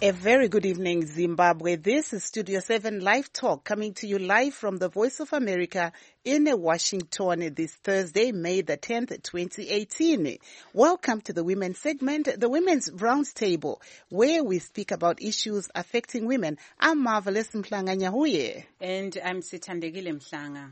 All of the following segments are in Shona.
A very good evening, Zimbabwe. This is Studio 7 Live Talk, coming to you live from the Voice of America in Washington this Thursday, May the 10th, 2018. Welcome to the Women's segment, the Women's Roundtable, where we speak about issues affecting women. I'm Marvelous Mhlanga Nyahuye. And I'm Sithandegile Mhlanga.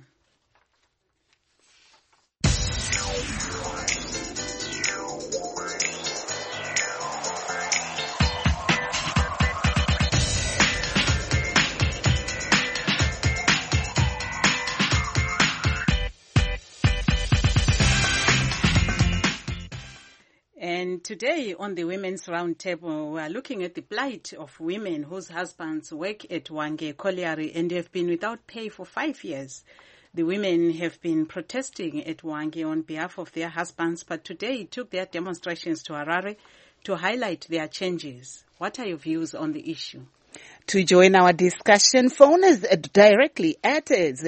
And today on the Women's Roundtable, we are looking at the plight of women whose husbands work at Hwange Colliery and have been without pay for 5 years. The women have been protesting at Hwange on behalf of their husbands, but today took their demonstrations to Harare to highlight their changes. What are your views on the issue? To join our discussion, phone us directly at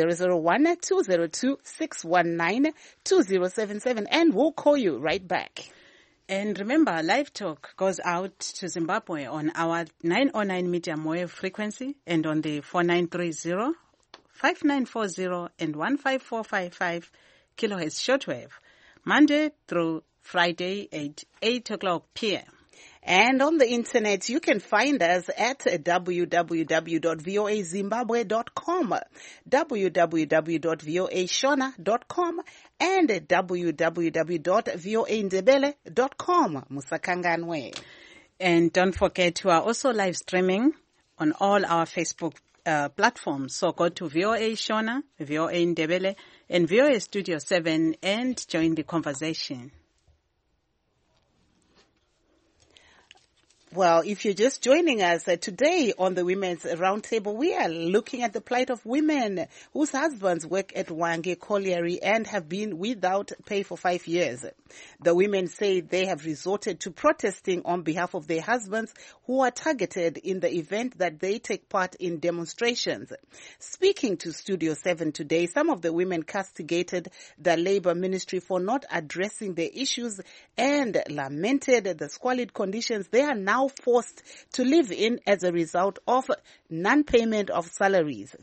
001-202-619-2077 and we'll call you right back. And remember, Live Talk goes out to Zimbabwe on our 909 medium wave frequency and on the 4930, 5940 and 15455 kilohertz shortwave, Monday through Friday at 8 o'clock p.m. And on the internet, you can find us at www.voazimbabwe.com, www.voashona.com, and www.voaindebele.com. Musakanganwe. And don't forget, we are also live streaming on all our Facebook platforms. So go to VOA Shona, VOA Indebele, and VOA Studio 7 and join the conversation. Well, if you're just joining us today on the Women's Roundtable, we are looking at the plight of women whose husbands work at Hwange Colliery and have been without pay for 5 years. The women say they have resorted to protesting on behalf of their husbands who are targeted in the event that they take part in demonstrations. Speaking to Studio 7 today, some of the women castigated the Labour Ministry for not addressing their issues and lamented the squalid conditions they are now forced to live in as a result of non-payment of salaries.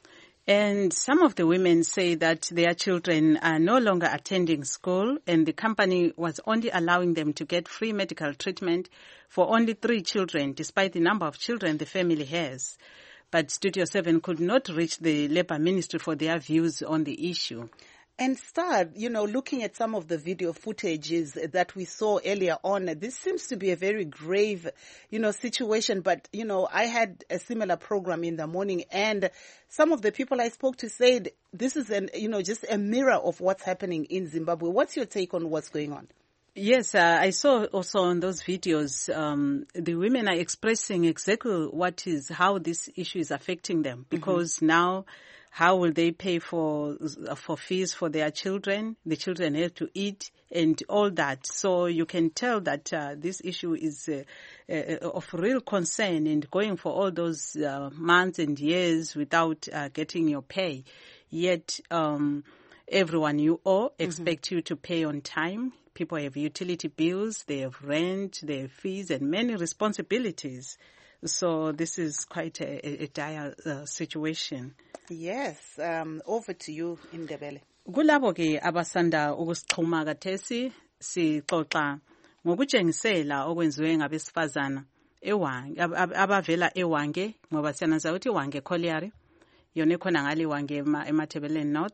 And some of the women say that their children are no longer attending school and the company was only allowing them to get free medical treatment for only 3 children, despite the number of children the family has. But Studio 7 could not reach the Labour Ministry for their views on the issue. And looking at some of the video footages that we saw earlier on, this seems to be a very grave, situation. But, I had a similar program in the morning and some of the people I spoke to said this is just a mirror of what's happening in Zimbabwe. What's your take on what's going on? Yes, I saw also on those videos, the women are expressing exactly how this issue is affecting them because now how will they pay for fees for their children? The children have to eat and all that. So you can tell that this issue is of real concern and going for all those months and years without getting your pay. Yet everyone you owe expect you to pay on time. People have utility bills, they have rent, they have fees and many responsibilities. So this is quite a dire situation. Yes, over to you, Indebele. Kulabo ke abasanda ukusixhuma kathesi sixoxa ngokutshengisela okwenziwe ngabesifazana abavela eHwange ngoba siyanaza ukuthi iHwange Colliery yona khona ngale Hwange eMathebeleni North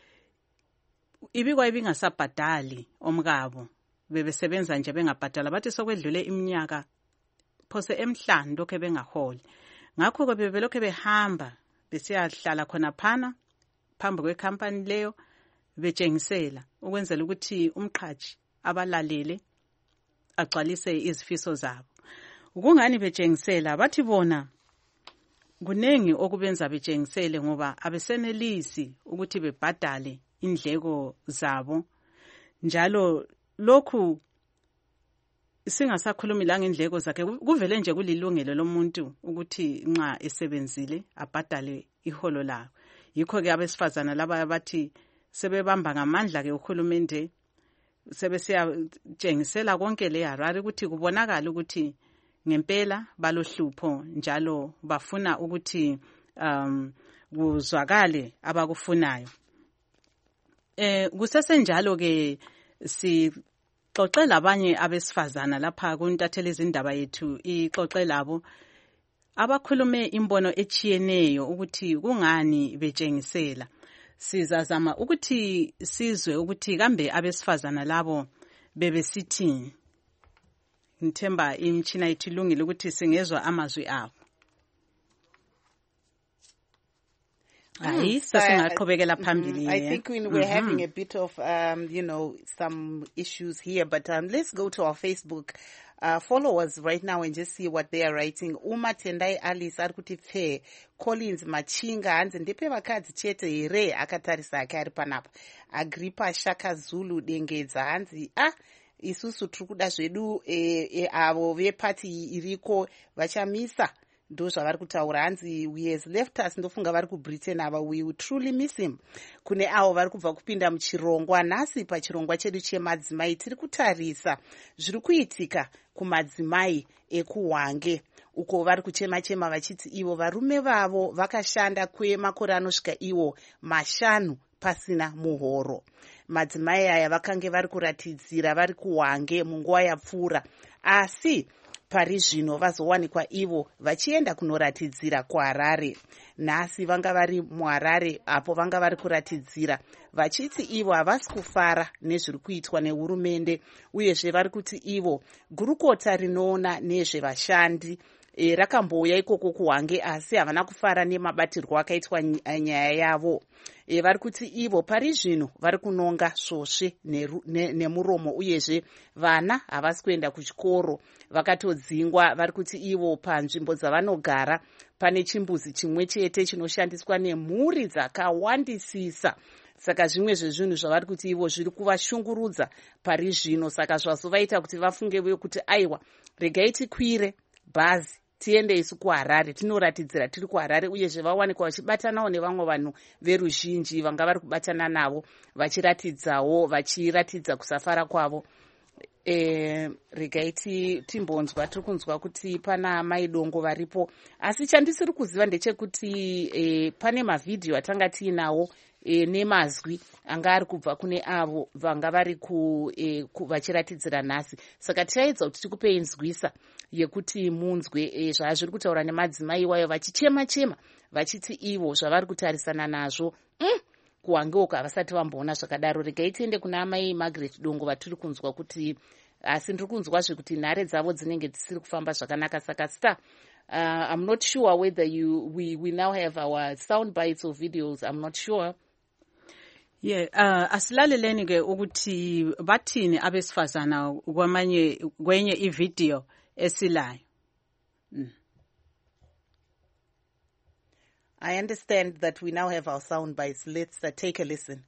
ibingasabhadali omkabo bebesebenza nje bengabhadala bathi sokwedlule iminyaka phose emhlanu lokho bengaholi ngakho ke bebelokho behamba besiyahlala khona phana phambi kwecompany leyo betshengisela ukwenzela ukuthi umqhaji abalalele agcwalise izifiso zabo ukungani betshengisela bathi bona kunengi okubenza betshengisele ngoba abesenelisi ukuthi bebhadale indleko zabo njalo lokhu singasakhulumi la ngendleko zakhe kuvele nje kulilungelo lomuntu ukuthi nxa esebenzile abhadale iholo lawo yikho ke abesifazana laba bathi sebebamba ngamandla ke uhulumende sebesiyatshengisela konke le Harare ukuthi kubonakala ukuthi ngempela balohlupho njalo bafuna ukuthi kuzwakale abakufunayo. Kusesenjalo ke sixoxe labanye abesifazana lapha kuntatheli izindaba yethu ixoxe labo abakhulume imbono echiyeneyo ukuthi kungani betshengisela. Sizazama ukuthi sizwe ukuthi kambe abesifazana labo bebesithini. Ngithemba imtshina yethu ilungile ukuthi singezwa amazwi abo. I think we're having a bit of, some issues here, but let's go to our Facebook followers right now and just see what they are writing. Uma Tendai Alice arikuti pfe Collins Machinga hanzi ndepe vakadzi chete here akatarisa akari panapa. Agrippa Shaka Zulu dengedza hanzi isusu trukuda zvedu avo vepati iriko vachamisa ndo zvavari kutaura hanzi we has left us ndofunga vari kubritain ava we will truly miss him. Kune avo vari kubva kupinda muchirongwa nhasi pachirongwa chedu chemadzimai tiri kutarisa zviri kuitika kumadzimai ekuhwange uko vari kuchema-chema vachiti ivo varume vavo vakashanda kwemakore anosvika iwo 5 pasina muhoro. Madzimai aya vakange vari kuratidzira vari kuhwange munguva yapfuura, asi pari zvino vazowanikwa ivo vachienda kunoratidzira kuHarare. Nhasi vanga vari muHarare apo vanga vari kuratidzira vachiti ivo havasi kufara nezviri kuitwa nehurumende, uyezve vari kuti ivo gurukota rinoona nezvevashandi rakambouya ikoko kuHwange asi havana kufara nemabatirwo akaitwa nyaya yavo. Vari kuti ivo pari zvino vari kunonga svosve nemuromo, uyezve vana havasi kuenda kuchikoro vakatodzingwa. Vari kuti ivo panzvimbo dzavanogara pane chimbuzi chimwe chete chinoshandiswa nemhuri dzakawandisisa. Saka zvimwe zvezvinhu zvavari kuti ivo zviri kuvashungurudza pari zvino, saka zvazovaita kuti vafunge kuti aiwa regai tikwire bhazi tiende isu kuHarare tinoratidzira tiri kuHarare, uyezve vawanikwa vachibatanawo nevamwe vanhu veruzhinji vanga vari kubatana navo vachiratidza kusafara kwavo. Regai timbonzwa, tiri kunzwa kuti pana maidongo varipo, asi chandisiri kuziva ndechekuti pane mavhidhiyo atanga tiinawo nemazwi anga ari kubva kune avo vanga vari vachiratidzira nhasi. Saka tichaedza kuti tikupei nzwisa yekuti munzwe zvazviri kutaura nemadzimai iwayo vachichema-chema vachiti ivo zvavari kutarisana nazvo kuHwange uko havasati vamboona zvakadaro. Regai tiende kuna amai Margaret Dongo vatiri kunzwa kuti asi ndiri kunzwazve kuti nhare dzavo dzinenge dzisiri kufamba zvakanaka. Saka star I'm not sure whether we now have our sound bites or videos. I'm not sure. Asilaleleni ke ukuthi bathini abesifazana kwenye ivideo esilayo. I understand that we now have our sound bites. Let's take a listen.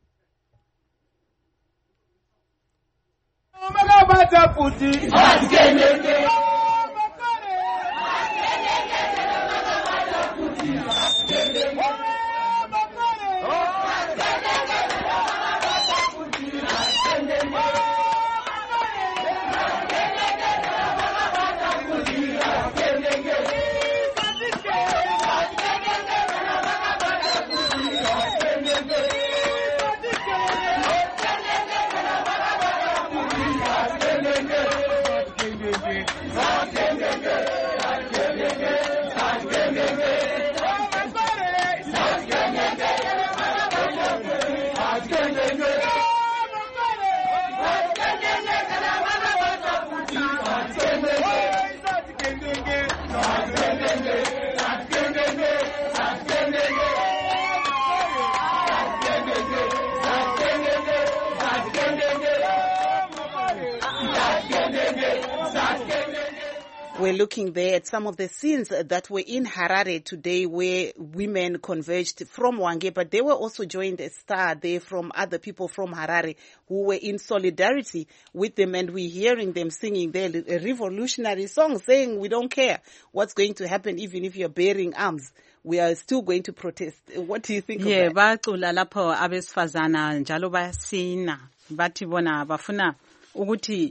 We're looking there at some of the scenes that were in Harare today where women converged from Hwange, but they were also joined a star there from other people from Harare who were in solidarity with them, and we're hearing them singing their revolutionary song saying we don't care what's going to happen even if you're bearing arms. We are still going to protest. What do you think of that? Bacula lapho abesifazana njalo bayasina bathi bona bafuna ukuthi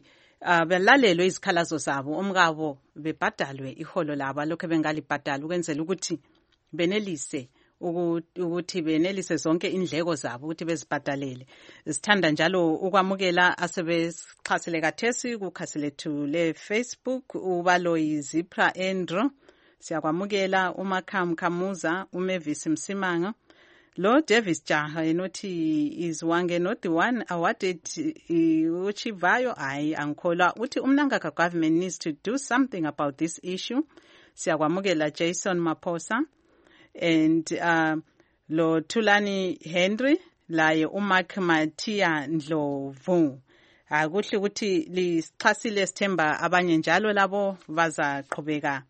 belalelwe izikhalazo zabo omkabo bebhadalwe iholo labo lokho bengalibhadala ukwenzela ukuthi benelise ukuthi benelise zonke indleko zabo ukuthi bezibhadalele. Sithanda njalo ukwamukela asebesixhasile kathesi kukhasi lethu le Facebook ubaloyi Zipra Andrew. Siyakwamukela uMakham Khamuza, uMavis Msimanga. Lo Davis Jaha enothi is Wange not the one awarded uchivayo angikholwa uthi umnangaka government needs to do something about this issue. Siyakwamukela Jason Maposa and lo Thulani Henry laye uMark Matia Ndlovu. Akuhle ukuthi lisixhasile sithemba abanye njalo labo bazaqhubeka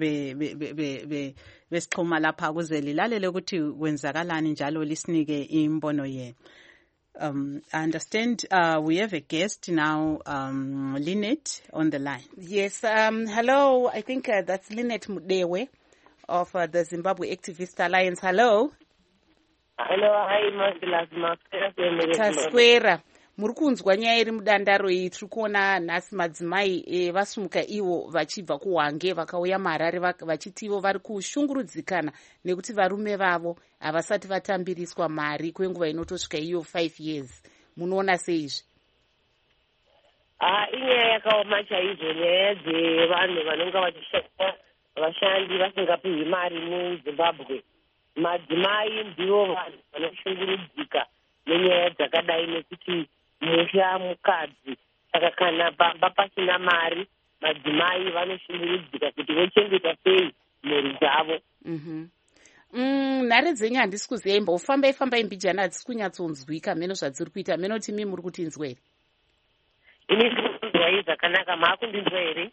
besixhuma lapha ukuze lilalele ukuthi kwenzakalani njalo lisinike imbono yenu. I understand we have a guest now, Lynette on the line. Yes, hello. I think that's Lynette Mudewe of the Zimbabwe Activist Alliance. Hello. Hello, hi, Magdalena. Tasquera. Muri kunzwa nyaya iri mudandaro iyi tiri kuona nhasi madzimai vasumuka ivo vachibva kuHwange vakauya muHarare vachiti ivo vari kushungurudzikana nekuti varume vavo havasati vatambiriswa mari kwenguva inotosvika iyo 5 years. Munoona seizvi? Inyaya yakaoma chaizvo, nyaya dzevanhu vanonga vachishanda vashandi vasingapiwi mari muZimbabwe. Madzimai ndivo vanhu vanoshungurudzika nenyaya dzakadai nekuti musha mukadzi. Saka kana pamba pasina mari, madzimai vanoshungurudzika kuti vochengeta sei mhuri dzavo. Nhare dzenyu handisi kuziva, imbofambai mbijana hadzisi kunyatsonzwika meno zvadziri kuita. Meno kuti muri kutinzwa here? Ini ndinonzwai zvakanaka, maakundinzwa here?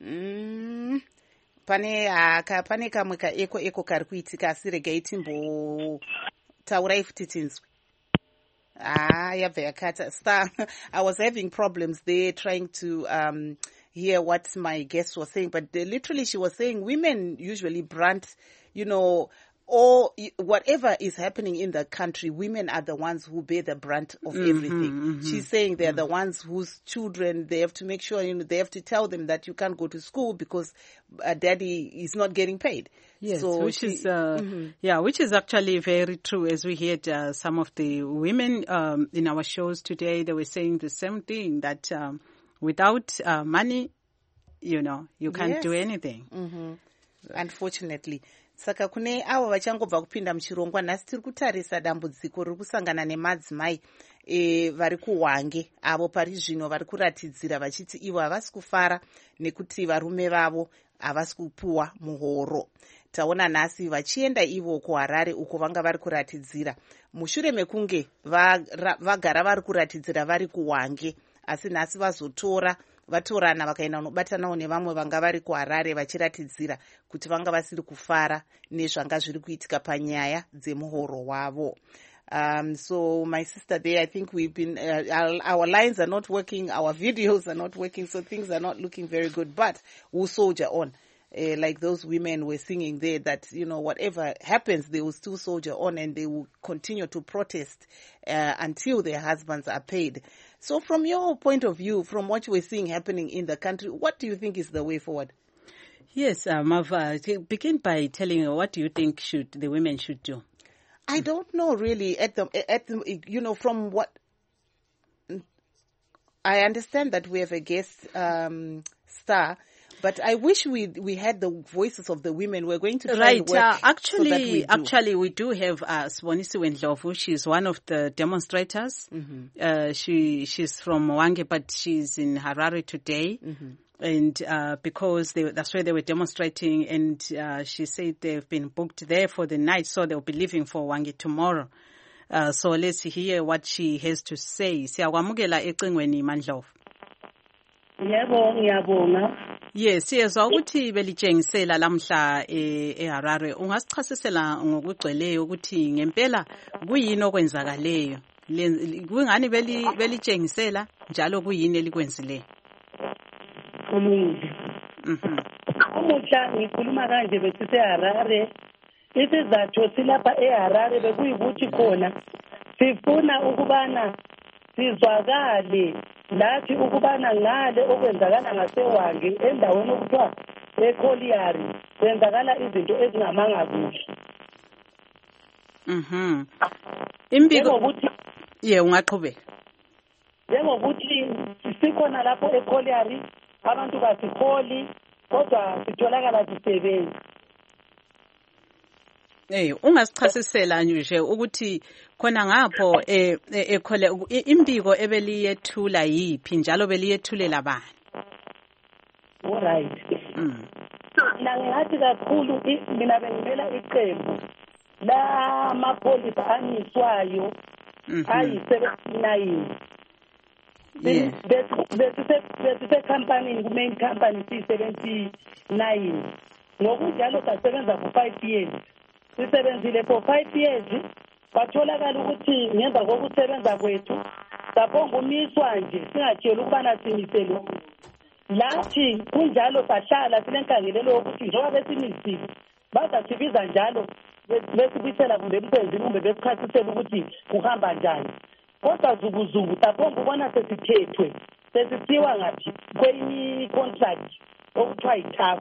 Pane kamwe kaeko kari kuitika, asi regai timbotaurai futi tinzwe. Yabva yakata. Star, I was having problems there trying to hear what my guest was saying, but literally she was saying women usually brunt, or whatever is happening in the country, women are the ones who bear the brunt of everything. She's saying they're the ones whose children, they have to make sure, they have to tell them that you can't go to school because daddy is not getting paid. Yes, so which is actually very true. As we heard some of the women in our shows today, they were saying the same thing, that without money, you can't do anything. Unfortunately. Saka kune avo vachangobva kupinda muchirongwa, nhasi tiri kutarisa dambudziko riri kusangana nemadzimai vari kuHwange, avo pari zvino vari kuratidzira vachiti ivo havasi kufara nekuti varume vavo havasi kupuwa muhoro. Taona nhasi vachienda ivo kuHarare uko vanga vari kuratidzira mushure mekunge vagara vari kuratidzira vari kuHwange, asi nhasi vatorana vakaenda unobatanawo nevamwe vanga vari kuHarare vachiratidzira kuti vanga vasiri kufara nezvanga zviri kuitika panyaya dzemuhoro wavo. So my sister there, I think we've been, our lines are not working, our videos are not working, so things are not looking very good, but we'll soldier on. Like those women were singing there, that, whatever happens, they will still soldier on and they will continue to protest until their husbands are paid. So from your point of view, from what you were seeing happening in the country, what do you think is the way forward? Yes, Mava, begin by telling what do you think the women should do? I don't know really from what I understand that we have a guest star, but I wish we had the voices of the women. We're going to try and work actually, we do have Sibonisiwe Ndlovu. She's one of the demonstrators. She's from Hwange, but she's in Harare today. And because that's where they were demonstrating, and she said they've been booked there for the night, so they'll be leaving for Hwange tomorrow. So let's hear what she has to say. Siyakwamukela ecingweni Mandlovu. Yebo, ngiyabonga. Yes, siyezwa ukuthi belitshengisela lamhla eHarare. Ungasichasisela ngokugcweleyo ukuthi ngempela kuyini okwenzakaleyo? Kungani belitshengisela njalo kuyini elikwenzileyo? Umuhla ngikhuluma kanje besiseHarare. Isizathu silapha eHarare bekuyikuthi khona sifuna ukubana sizwakale lathi ukubana ngale okwenzakala ngaseWange endaweni okuthiwa eCollier kwenzakala izinto ezingamanga kuhle. Imbiko ungaqhubeka. Njengokuthi sikhona lapho eCollier abantu basikholi kodwa sitholakala sisebenza. Ungasichasisela nje ukuthi khona ngapho ekhole imbiko ebeliyethula yipi njalo beliyethulela bani? Alright. Mina ngingathi kakhulu mina bengimela iqembu la mapholisa anyiswayo ayi-79. Besise company ku-main company siyi-79. Ngokunjalo sasebenza for 5 years. Sisebenzile for 5 years. Kwatholakala ukuthi ngemva kokusebenza kwethu saphonga umiswa nje singatshela ukubana simisele. Lathi kunjalo sahlala silenkangelelo yokuthi njengoba besimisile bazasibiza njalo besibisela kumbe emsebenzini kumbe besichasisela ukuthi kuhamba njani. Kodwa zukuzuku saphonga ubona sesithethwe sesithiwa ngathi kwenye i-contract okuthiwa yi-TAF.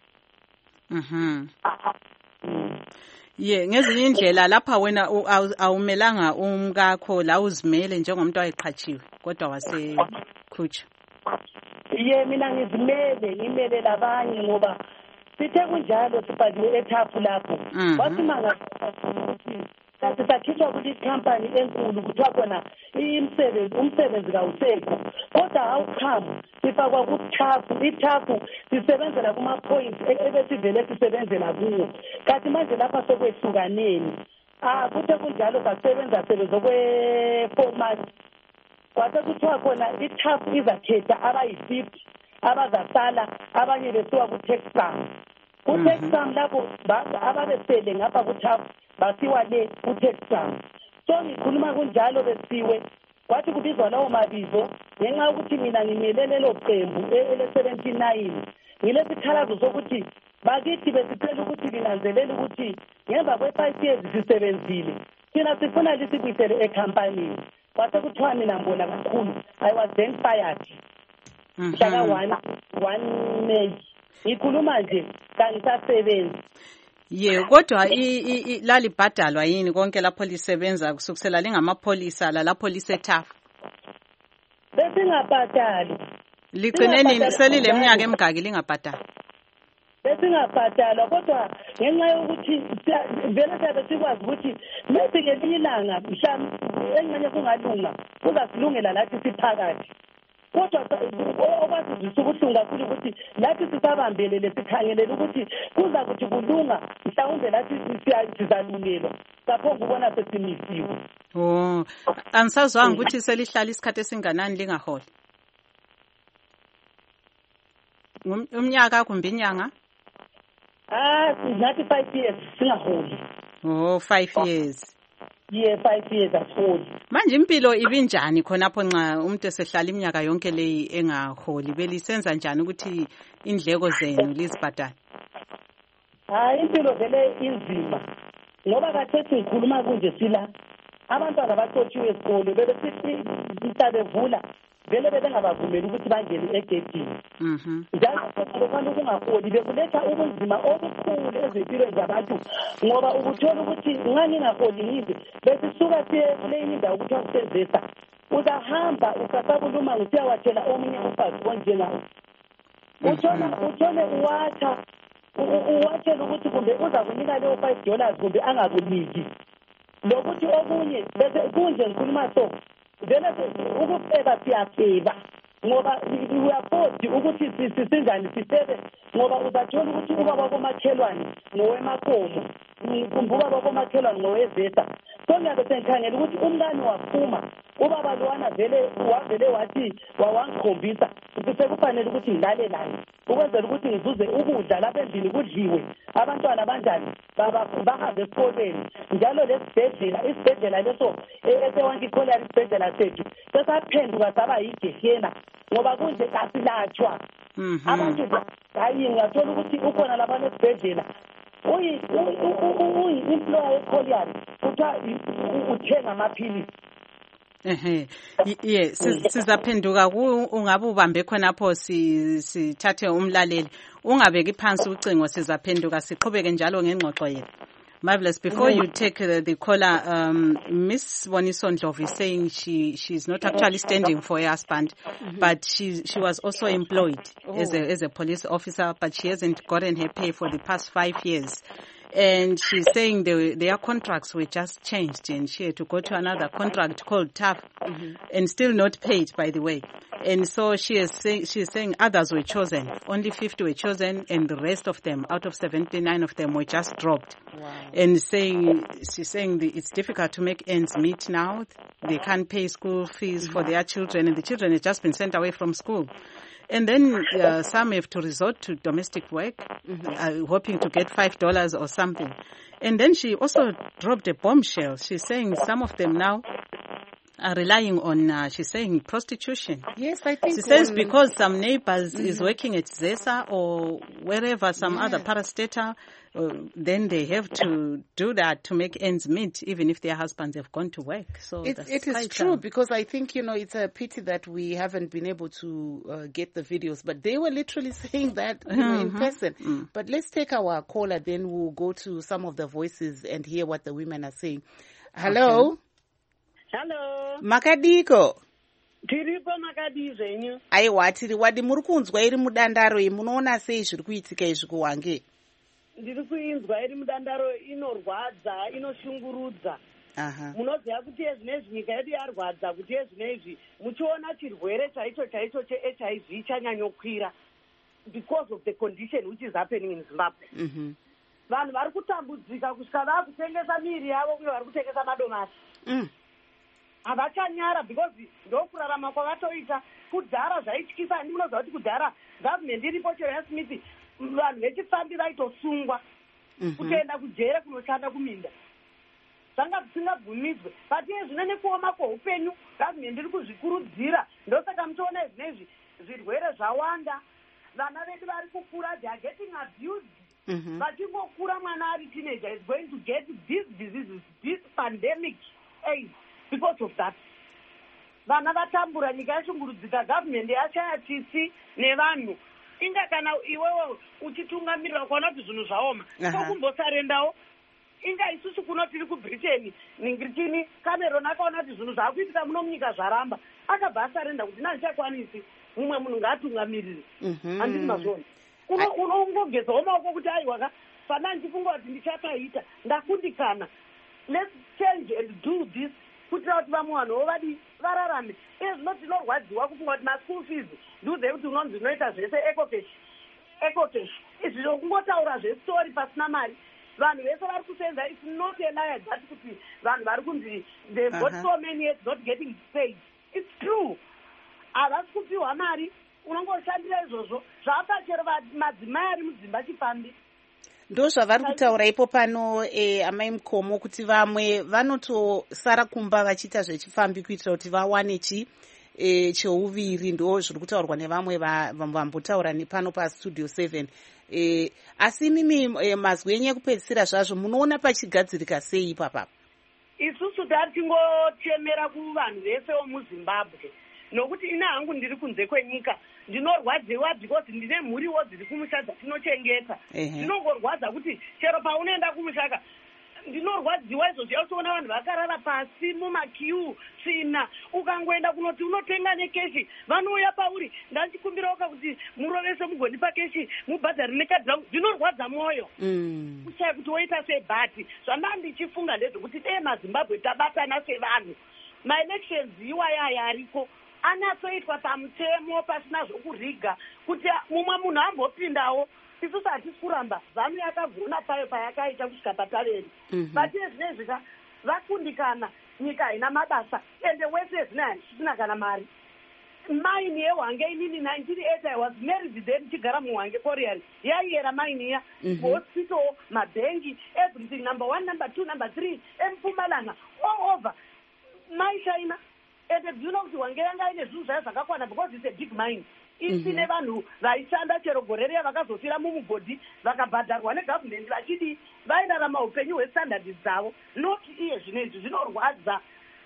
Ngezinye indlela lapha wena awumelanga umkakho la uzimele njengomuntu owayeqhatshiwe kodwa wasekhutsha. Mina ngimele labanye ngoba sithe kunjalo sibhaliwe eThafu lapho. Wasimanga ukuthi sakhishwa kule company enkulu kuthiwa khona umsebenzi kawusekho. Kodwa awukhamba sifakwa kuThafu. iThafu sisebenzela kuma-point ebesivele sisebenzela kuwo. Kanti manje lapha sokwehlukaneni. Kuthe kunjalo sasebenza okwe-4 months. Kwase kuthiwa khona iThafu izakhetha abayi-50 abazasala abanye besiwa kuTexam. kuTexam lapho ababesele ngapha kuThafu basiwa le kuTexam. So ngikhuluma kunjalo besiwe kwathi kubizwa lawo mabizo ngenxa ukuthi mina ngimele lelo qembu ele-79 ngilesikhalazo sokuthi bakithi besicela ukuthi linanzelele ukuthi ngemva kwe-5 years sisebenzile thina sifuna lisibuyisele ekhampanini. Kwase kuthiwa mina mbona kakhulu I was then fired. Mhlaka 1 May. Ngikhuluma nje kangisasebenzi. Kodwa lalibhadalwa yini konke lapho lisebenza kusukisela lingamapholisa lapho liseThafu? Besingabhadali. Ligcineni selile minyaka emingaki lingabhadali? Besingabhadalwa kodwa ngenxa yokuthi vele sabe sikwazi ukuthi mesike lilanga mhlawumbe engxenye kungalunga kuzasilungela lathi siphakathi. Kodwa okwazizisa ubuhlungu kakhulu ukuthi lathi sisabambele lesikhangelele ukuthi kuza kuthi kulunga mhlawumbe lathi sizalungelwa saphonga ubona sesimisiwe. Angisazwanga ukuthi selihlala isikhathi esinganani lingaholi. Umnyaka kumbe inyanga? Ngathi 5 years singaholi. 5 years. 5 years asiholi. Manje impilo ibinjani khonapho nxa umuntu esehlala iminyaka yonke leyi engaholi belisenza njani ukuthi indleko zenu lizibhadale? Impilo vele inzima ngoba kathethi ngikhuluma kunje sila abantwana baxotshiwe esikole bebesithi mhlabevula vele bebengabavumeli ukuthi bangene egedini. Njalo lokho ukungaholi bekuletha ubunzima obukhulu ezimpilweni zabantu ngoba ukuthola ukuthi nxa ngingaholi ngize besisuka siye kuleyini indawo kuthiwa kusevesa uzahamba usasabuluma ngisiyawathela omunye umfazi onjengawo uthole uwathela ukuthi kumbe uza kunika leyo $5 kumbe angakuniki lokuthi okunye bese kunje ngikhuluma so vele ukufeba siyafeba ngoba uyafodi ukuthi sisinjani sisebe ngoba uzathola ukuthi ubaba komakhelwane ngowemakomo kumbuka bakomakhelwane ngowezesa. So ngiyabe sengikhangela ukuthi umngane waphuma ubaba lowana wavele wathi wangikhombisa ukuthi sekufanele ukuthi ngilale laye ukwenzela ukuthi ngizuze ukudla lapha endlini kudliwe abantwana banjani bahambe esikoleni njalo isibhedlela leso eseWange Collier isibhedlela sethu sesaphenduka saba yigehena ngoba kunje kasilatshwa abantu hayi ngathola ukuthi ukhona lapha esibhedlela uyi-employer eCollier kuthiwa uthenga amaphilisi Yes, sizaphenduka ungabe ubambe khonapho sithathe umlaleli. Ungabeki phansi ucingo, sizaphenduka siqhubeke njalo ngengxoxo yethu. Marvelous. Before you take the caller, Miss Boniso Ndlovu is saying she's not actually standing for her husband, but she was also employed as a police officer, but she hasn't gotten her pay for the past 5 years. And she's saying their contracts were just changed, and she had to go to another contract called TAF, and still not paid, by the way. And so she's saying others were chosen. Only 50 were chosen, and the rest of them, out of 79 of them, were just dropped. Wow. And she's saying it's difficult to make ends meet now. They can't pay school fees for their children, and the children have just been sent away from school. And then some have to resort to domestic work, hoping to get $5 or something. And then she also dropped a bombshell. She's saying some of them now are relying on, she's saying, prostitution. Yes, I think. She says because some neighbors is working at ZESA or wherever, some other parastatal, then they have to do that to make ends meet, even if their husbands have gone to work. So it is true, because I think, it's a pity that we haven't been able to get the videos, but they were literally saying that in person. But let's take our caller, then we'll go to some of the voices and hear what the women are saying. Hello? Okay. Hello. Makadiko. Tiripo makadi zvenyu. Aiwa, tiri wadi muri kunzwa iri mudandaro munoona sei zviri kuitika izvi kuHwange? Ndiri kuinzwa iri mudandaro, inorwadza, inoshungurudza. Munoziva kuti ezvinezvi nyika yedu yarwadza kuti ezvinezvi muchiona chirwere chaicho che-HIV chanyanyokwira because of the condition which is happening in Zimbabwe. Vanhu vari kutambudzika kusvika vakutengesa miri yavo uye vari kutengesa madomasi. Havachanyara because ndokurarama kwavatoita. Kudhara zvaityisa, handi munoziva kuti kudhara gavhmendi iripo chero yaSmith, vanhu vechifambi vaitosungwa kutoenda kujere kunoshanda kuminda. Zvanga zvisingabvumidzwe. But zvino nekuoma kweupenyu gavhmendi iri kuzvikurudzira. Ndosaka mutoona zvinezvi zvirwere zvawanda. Vana vedu vari kukura, they are getting abused. Vachingokura mwana ari teenager is going to get these diseases, this pandemic AIDS. Because of that, vana vatambura, nyika yashungurudzika, gavhmendi yashaya tsitsi nevanhu. Inga kana iwewe uchitungamirira kuona kuti zvinhu zvaoma, tokumbosarendawo. Inga isusu kuno tiri kuBritain, Ningirikini, Cameron akaona kuti zvinhu zvaakuitika muno munyika zvaramba. Akabva asarenda kuti nandichakwanisi, mumwe munhu ngaatungamirire. Handisi mazvoni. Unongogezawo maoko kuti aiwaka, fana ndifunga kuti ndichakaita, ndakundikana. Let's change and do this. Kuitira kuti vamwe vanhuwo vararame. Zvino tinorwadziwa kufunga kuti maschool fees ndiudze kuti unonzi unoita zvese ecocash. Izvi zvokungotaura zvesitori pasina mari. Vanhu vese vari kusenza, it's not a lie that kuti vanhu vari kunzi they've got so many years not getting paid. It's true. Havasi kupiwa mari, unongoshandira izvozvo. Zvapa chero madzimai ari mudzimba chifambi. Ndo zvavari kutaura ipo pano amai Mukhomo, kuti vamwe vanotosara kumba vachiita zvechifambi kuitira kuti vawane cheuviri. Ndo zviri kutaurwa nevamwe vambotaura nepano paStudio 7. Asi mimi mazwi enyu ekupedzisira zvazvo munoona pachigadzirika sei ipapa? Isusu tari tingochemera kuvanhu vese vomuZimbabwe, nokuti ina hangu ndiri kunze kwenyika ndinorwadziwa because ndine mhuriwo dziri kumusha dzatinochengeta. Ndinongorwadza kuti chero paunoenda kumushaka ndinorwadziwa izvozvo. Yakutoona vanhu vakarara pasi mumakiu tsvina, ukangoenda kunoti unotenga nekeshi vanouya pauri, ndachikumbirawo kuti murovese mugondipa keshi mubhadhari nekadhi rangu. Ndinorwadza mwoyo kushaya kuti woita sei. But zvandanga ndichifunga ndezvekuti dei maZimbabwe tabatana sevanhu, maelections iwaya ariko anatsoitwa pamutemo pasina zvokuriga kuti mumwe munhu ambopindawo. Isusu hatisi kuramba, ZANU yakagona payo payakaita kusvika pataveri. But zvinezvi vakundikana, nyika haina mabasa, ende wese zvisina kana mari. Maini yeHwange inini 1980 I was married then chigara muHwange Korean. Yaiyera maini ya, hospital, mabhengi, everything, number 1, number 2, number 3, eMpumalanga, all over. Maishaina. Ende bzvino kuti Hwange yanga ine zvinhu zvayo zvakakwana because it's a big mine. Isine vanhu vaishanda chero gore riya vakazofira mumugodhi vakabhadharwa negavhmendi vachidi vairarama upenyu hwestandard dzavo. Not iye zvinezvi zvinorwadza.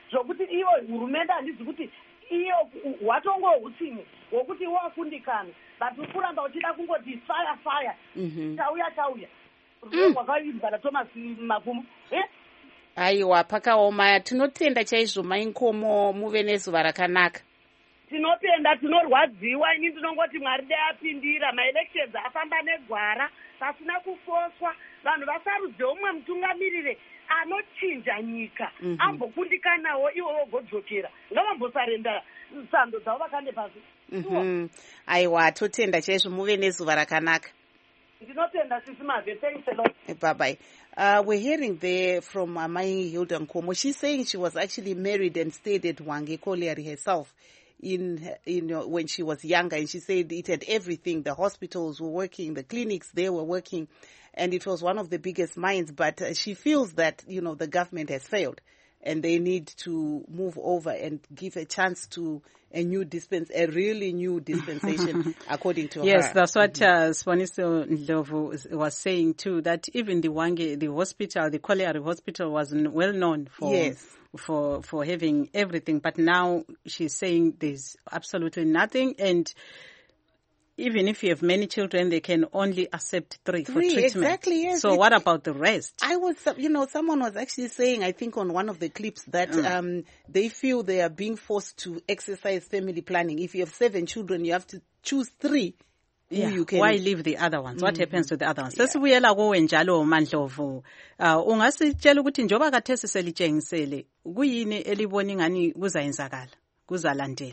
zvokuti iwo hurumende handizi kuti iyo watongohutsini wokuti wakundikana but kuramba uchida kungoti fire tauya rwakaibva Thomas Magumo aiwa pakaoma. Tinotenda chaizvo mainkomo, muve nezuva rakanaka. Tinotenda, tinorwadziwa. Ini ndinongoti Mwari dai apindira maelections afamba negwara pasina kufoswa, vanhu vasarudze umwe mutungamiriri anochinja nyika ambokundikanawo iwo vogodzokera ngavambosarenda sando dzavo vakande pasi. Aiwa, totenda chaizvo, muve nezuva rakanaka. Ndinotenda sisi Mave. Thanks a lot. Bye-bye. We're hearing there from Mai Hilda Nkomo. She's saying she was actually married and stayed at Hwange Colliery herself when she was younger, and she said it had everything. The hospitals were working, the clinics, they were working, and it was one of the biggest mines. But she feels that, the government has failed and they need to move over and give a chance to a really new dispensation, according to her. Yes, that's what Swaniso Ndlovu was saying too, that even the Hwange, the hospital, the Colliery Hospital was well known for having everything, but now she's saying there's absolutely nothing, and even if you have many children, they can only accept three for treatment. Exactly, yes. So what about the rest? Someone was actually saying, I think on one of the clips, that they feel they are being forced to exercise family planning. If you have 7 children, you have to choose 3. Yeah. Why leave the other ones? What happens to the other ones? Sesibuyela kuwe njalo Mandlovu. Ungasitshela ukuthi njoba kathesi selitshengisele kuyini elibona ngani kuzayenzakala, kuzalandela?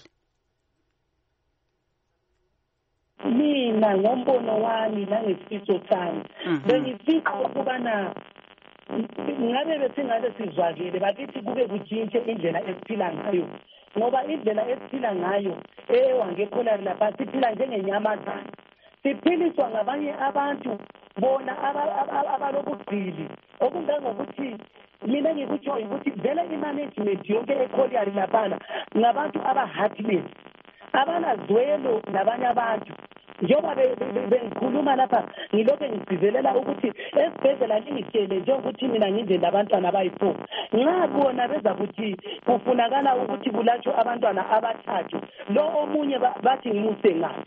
Mina ngombono wami nangesifiso sami bengifika ukubana ngabe besingabe sizwakele bakithi kube kutshintshe indlela esiphila ngayo, ngoba indlela esiphila ngayo eHwange Colliery lapha siphila njengenyamazana, siphiliswa ngabanye abantu bona abalobugqili okungangokuthi mina ngikutsho ukuthi vele i-management yonke eColliery laphana ngabantu aba-heartless, abanazwelo nabanye abantu. Njengoba bengikhuluma lapha ngilokho ngigcizelela ukuthi esibhedlela lingitshele njengokuthi mina ngize labantwana abayi-4, nxa bona beza kuthi kufunakala ukuthi kulatshwe abantwana aba3, lo omunye bathi ngimuse ngaphi.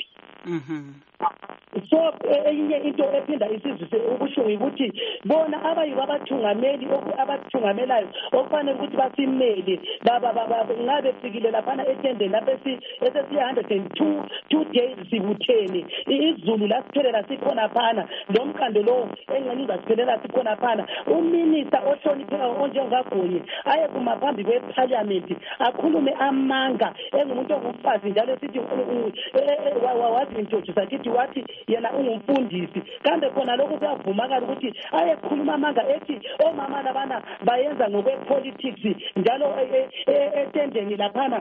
So enye into ephinda isizwe ukusho ukuthi bona abayibo abathungamelayo okufanele ukuthi basimele ngabe fikile laphana etendeni lapha esesiya 102 days sibuthene izulu lasiphelela sikhona phana, lo mkando lo engceni uzasiphelela sikhona phana. Uminister ohloniphayo onjengaGoye aye kumaphambi kweParliament akhulume amanga engumuntu ongumfazi njalo sithi wazi introduce akithi wathi yena ungumfundisi, kambe khona lokho kuyavumakala ukuthi ayekhuluma amanga ethi omama labana bayenza ngokwepolitics njalo etendeni laphana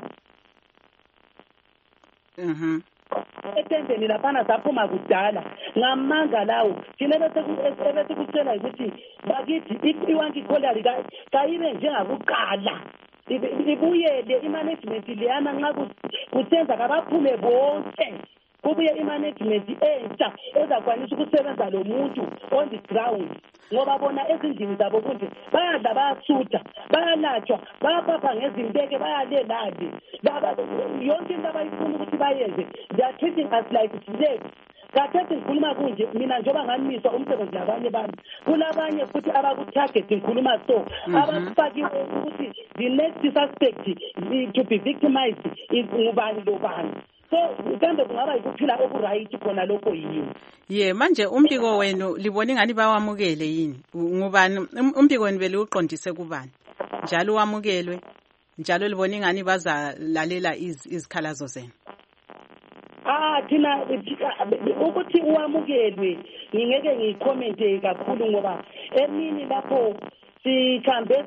etendeni laphana saphuma kudala ngamanga lawo. Thina bese kucela ukuthi bakithi iHwange Colliery kayibe njengakuqala, ibuyele imanagement leyana nxa kusenza kabaphume bonke, kubuye imanagement entsha ezakwanisa ukusebenza lo muntu on the ground, ngoba bona ezindlini zabo kunje bayadla, bayasutha, bayalatshwa, bayaphapha ngezinteke, bayalelali, yonke into abayifuna ukuthi bayenze. They are treating us like slaves. Kathesi ngikhuluma kunje mina njengoba ngamiswa umsebenzi labanye bami, kulabanye futhi abakutarget ngikhuluma so abafakiwe ukuthi the next suspect to be victimized is ngubani lobani. So kambe kungaba yikuphila okuright khona lokho yini? Manje umbiko wenu libona ngani bawamukele yini? Ngubani umbiko wenu beliuqondise kubani? Njalo wamukelwe, njalo libona ngani bazalalela izikhalazo zenu? Thina ukuthi uwamukelwe ngingeke ngicommente kakhulu ngoba emini lapho sihambe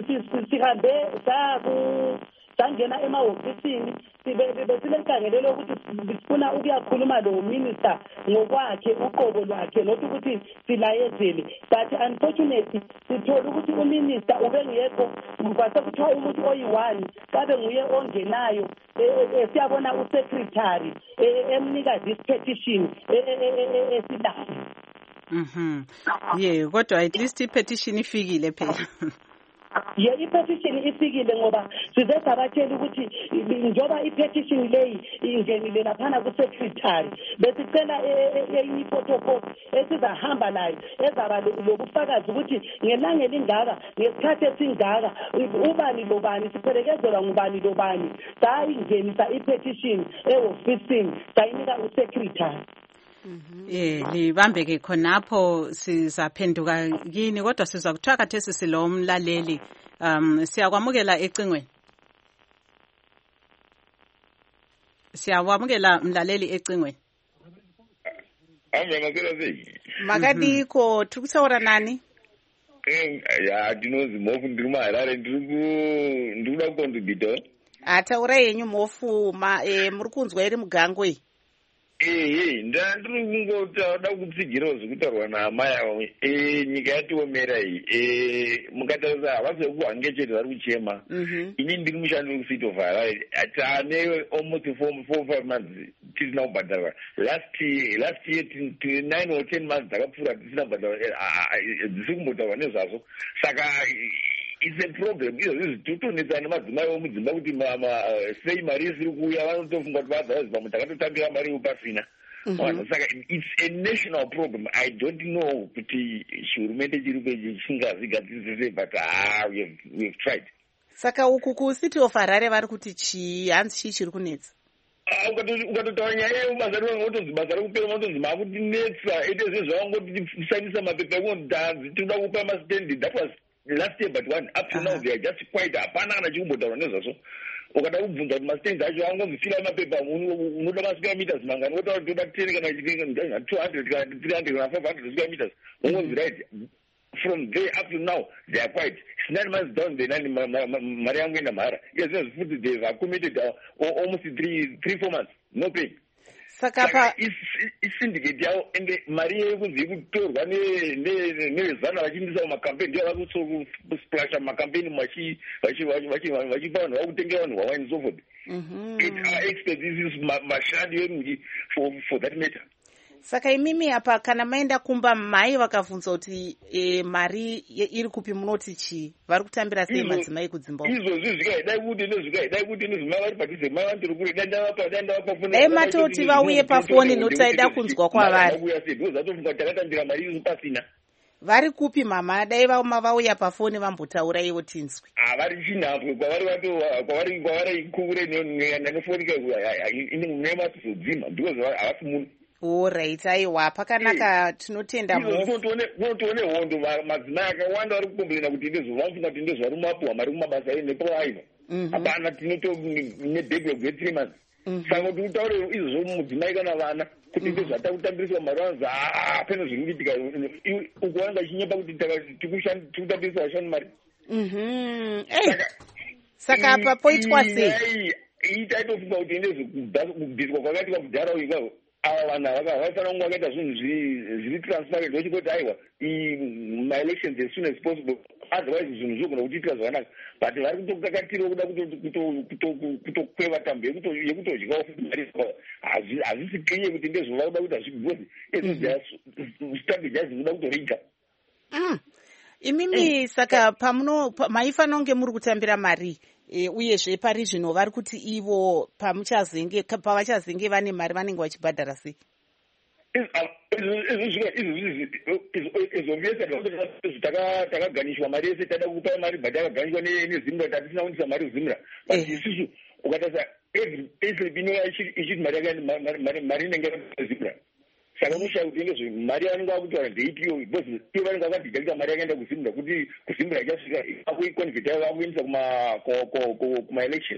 sangena emahofisini besilenkangelelo ukuthi sifuna ukuyakhuluma lo minister ngokwakhe uqobo lwakhe nokuthi ukuthi silayezele, but unfortunately sithola ukuthi uminister ubengekho, kwase kuthiwa umuntu oyi-1 kabe nguye ongenayo. Siyabona usecretary emnika this petition esilayo. Kodwa at least i-petition ifikile phela. ye i-petition ifikile ngoba size sabatshela ukuthi njengoba i-petition leyi ingenile laphana ku-secretary besicela enye iphotocopy esizahamba nayo ezaba lobufakazi ukuthi ngelanga elingaka ngesikhathi esingaka ubani lobani siphelekezelwa ngubani lobani sayingenisa i-petition ehofisini sayinika u-secretary. Libambeke khonapho sizaphenduka kini kodwa siza kuthiwa khathesi silo mlaleli siyakwamukela ecingweni. Siyakwamukela mlaleli ecingweni. Makadiko tukutaura nani? Ya tinozi mofu ndiri muHarare ndikuda kukontribita. Taura yenyu mofu muri kunzwa iri mugangwe. Ndandiri kungoda kutsigirawo zvekutaurwa nahama yavo nyika yatiomera iyi mukatarisa havasi vekuhwange chete vari kuchema ini ndiri mushandi wekucity of Harare taane almost 4-5 months tisina kubhadharwa last year 9 or 10 months dzakapfuura tisina kubhadharwa dzisi kumbotaurwa nezvazvo saka it's a problem. Izvozvi totonetsa nemadzimai vomudzimba kuti sei mari isiri kuuya vanotofunga kuti vadzavaziva takatotambira mari yopasina. Saka it's a national problem. I don't know kuti hurumende chiri chingazvigadzirisa but we have tried. Saka uku kuCity of Harare vari kuti chii hanzi chii chiri kunetsa? Ukatotaura nyaya yebasa rinongotonzi basa rekupera unotonzi makutinetsa ite zvezvavangoti kushandisa mapepa ekunzi tinoda kupa masitendi. That was last year but one up to now they are just quite hapana kana chikumbotaura nezvazvo. Ukada kubvunza kuti masitendi acho angozifira mapepa unoda masquare meters mangani wotaura kuti toda 10 kana 200 kana 300 kana 500 square meters ungonzi right. From there up to now they are quite 9 months down the line mari yangu enda mahara. Yes, futhi they have committed almost 3-4 months no pay. Saka syndicate yavo ende mari yekunzi kutorwa nevezana vachiindisa mumakampeni ndiyo vari kusplasha mumakampeni vachipa vanhu vakutengera vanhu hwawaini so forth. It's our expertise mashandi verungi for that matter. Saka imimi apa kana maenda kumba mai vakabvunza kuti mari iri kupi munoti chii vari kutambira sei madzimai kudzimba izvozvi zvikaidai kuti nezvikaidai kuti nezvimai vari padhuze mai vantori kure dandavapa foni dai matoti vauye pafoni nokuti aida kunzwa kwavari ndozatofunga takatambira mari iri pasina. Vari kupi mama dai vauya pafoni vambotaura ivo tinzwi vari chinhapwe kwavari kure nefoni nematizodzima because havasi munhu. Alright, aiwa pakanaka tinotenda munotoone hondo madzimai akawanda vari kukomberena kuti ndezvavamufunga kuti ndezvari mumapuhwa mari kumabasa enepo aino hapana tinoto nebhebhelo gwe3 months. Saka kuti utaure izvozvo mudzimai kana vana kuti ndezvatakutambiriswa mari vanzi apene zviri kuitika ukuwananga chinyepa kuti tikutambiriswa vashandi mari. Saka apa poitwa sei itaitofunga kuti ndezvekubviswa kwakaitika kudhara ikako ava vanhu havaifanira kunge vakaita zvinhu zviri transparent vachikoti aiwa maelections as soon as possible otherwise zvinhu zvogona kutiitira zvakanaka but vari kutokakatira kuda kutokweva tambo yekutodyawo futi mari hazvisi clear kuti ndezvo vakuda kuita zvigose strategy hazi kuda kutoriga. Imimi saka maifanira kunge muri kutambira mari uyezve pari zvino vari kuti ivo pavachazenge vane mari vanenge vachibhadhara sei? Takaganishwa mari yese tada kupa mari but takaganishwa nezimra tatisina kuendesa mari kuzimra but isusu ukatarisa every bino ichiti mari inenge yakazimra saka unoshaya kuti ndezvo mari yavanenge vakutaura ndeitiyo because iyo vanenge vakadhidakita mari yakaenda kuzimra kuti kuzimra ichasvika akuiconveta vakuendesa kuma-elections.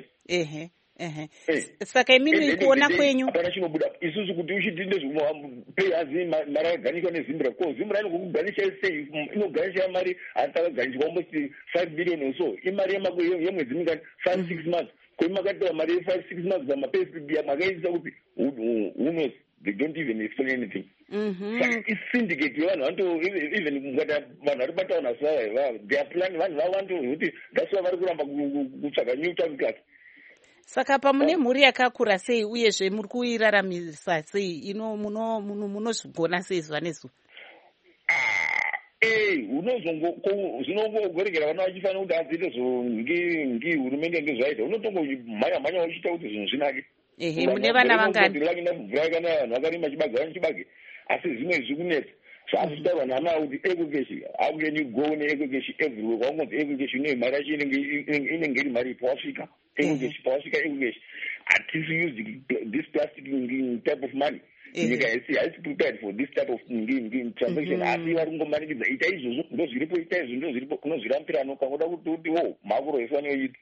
Saka imimi kuona kwenyu hapana chinobuda isusu kuti uchiti ndezvopei hazi mari akaganishwa nezimra ko zimra inokuganisha sei inoganisha mari asi takaganishwa almost 5 billion or so imari yemwedzi mingani 5-6 months kwemakataura mari ye5-6 months pamapayslip makaindisa kuti who knows. They don't even explain anything. It's syndicate yevanhu even vanhu vari bataona sava they are planning vanhu vavanto kuti that's why vari kuramba kutsvaga new time class. Saka pamune mhuri yakakura sei uyezve muri kuiraramisa sei ino munozvigona sei zuva nezuva? zvinongogorekera vana vachifanira kuti adzite hurumende ndezvaita unotongomhanya uchiita kuti zvinhu zvinake. Mune vana vangani? Mvura yakanaya vanhu vakarima chibage asi zvimwe zviri kunetsa. So asitaurwa nama kuti education, how can you go on education everywhere? Kwangonzi education mari yacho inenge iri mari pawasvika. Education. Atisi use this plastic type of money. Nyika haisi prepared for this type of transaction. Asi vari kungomanikidza ita izvozvo ndozviripo, ita izvo ndozviripo, unozvirampirano kangoda kuti makuro efanira ita.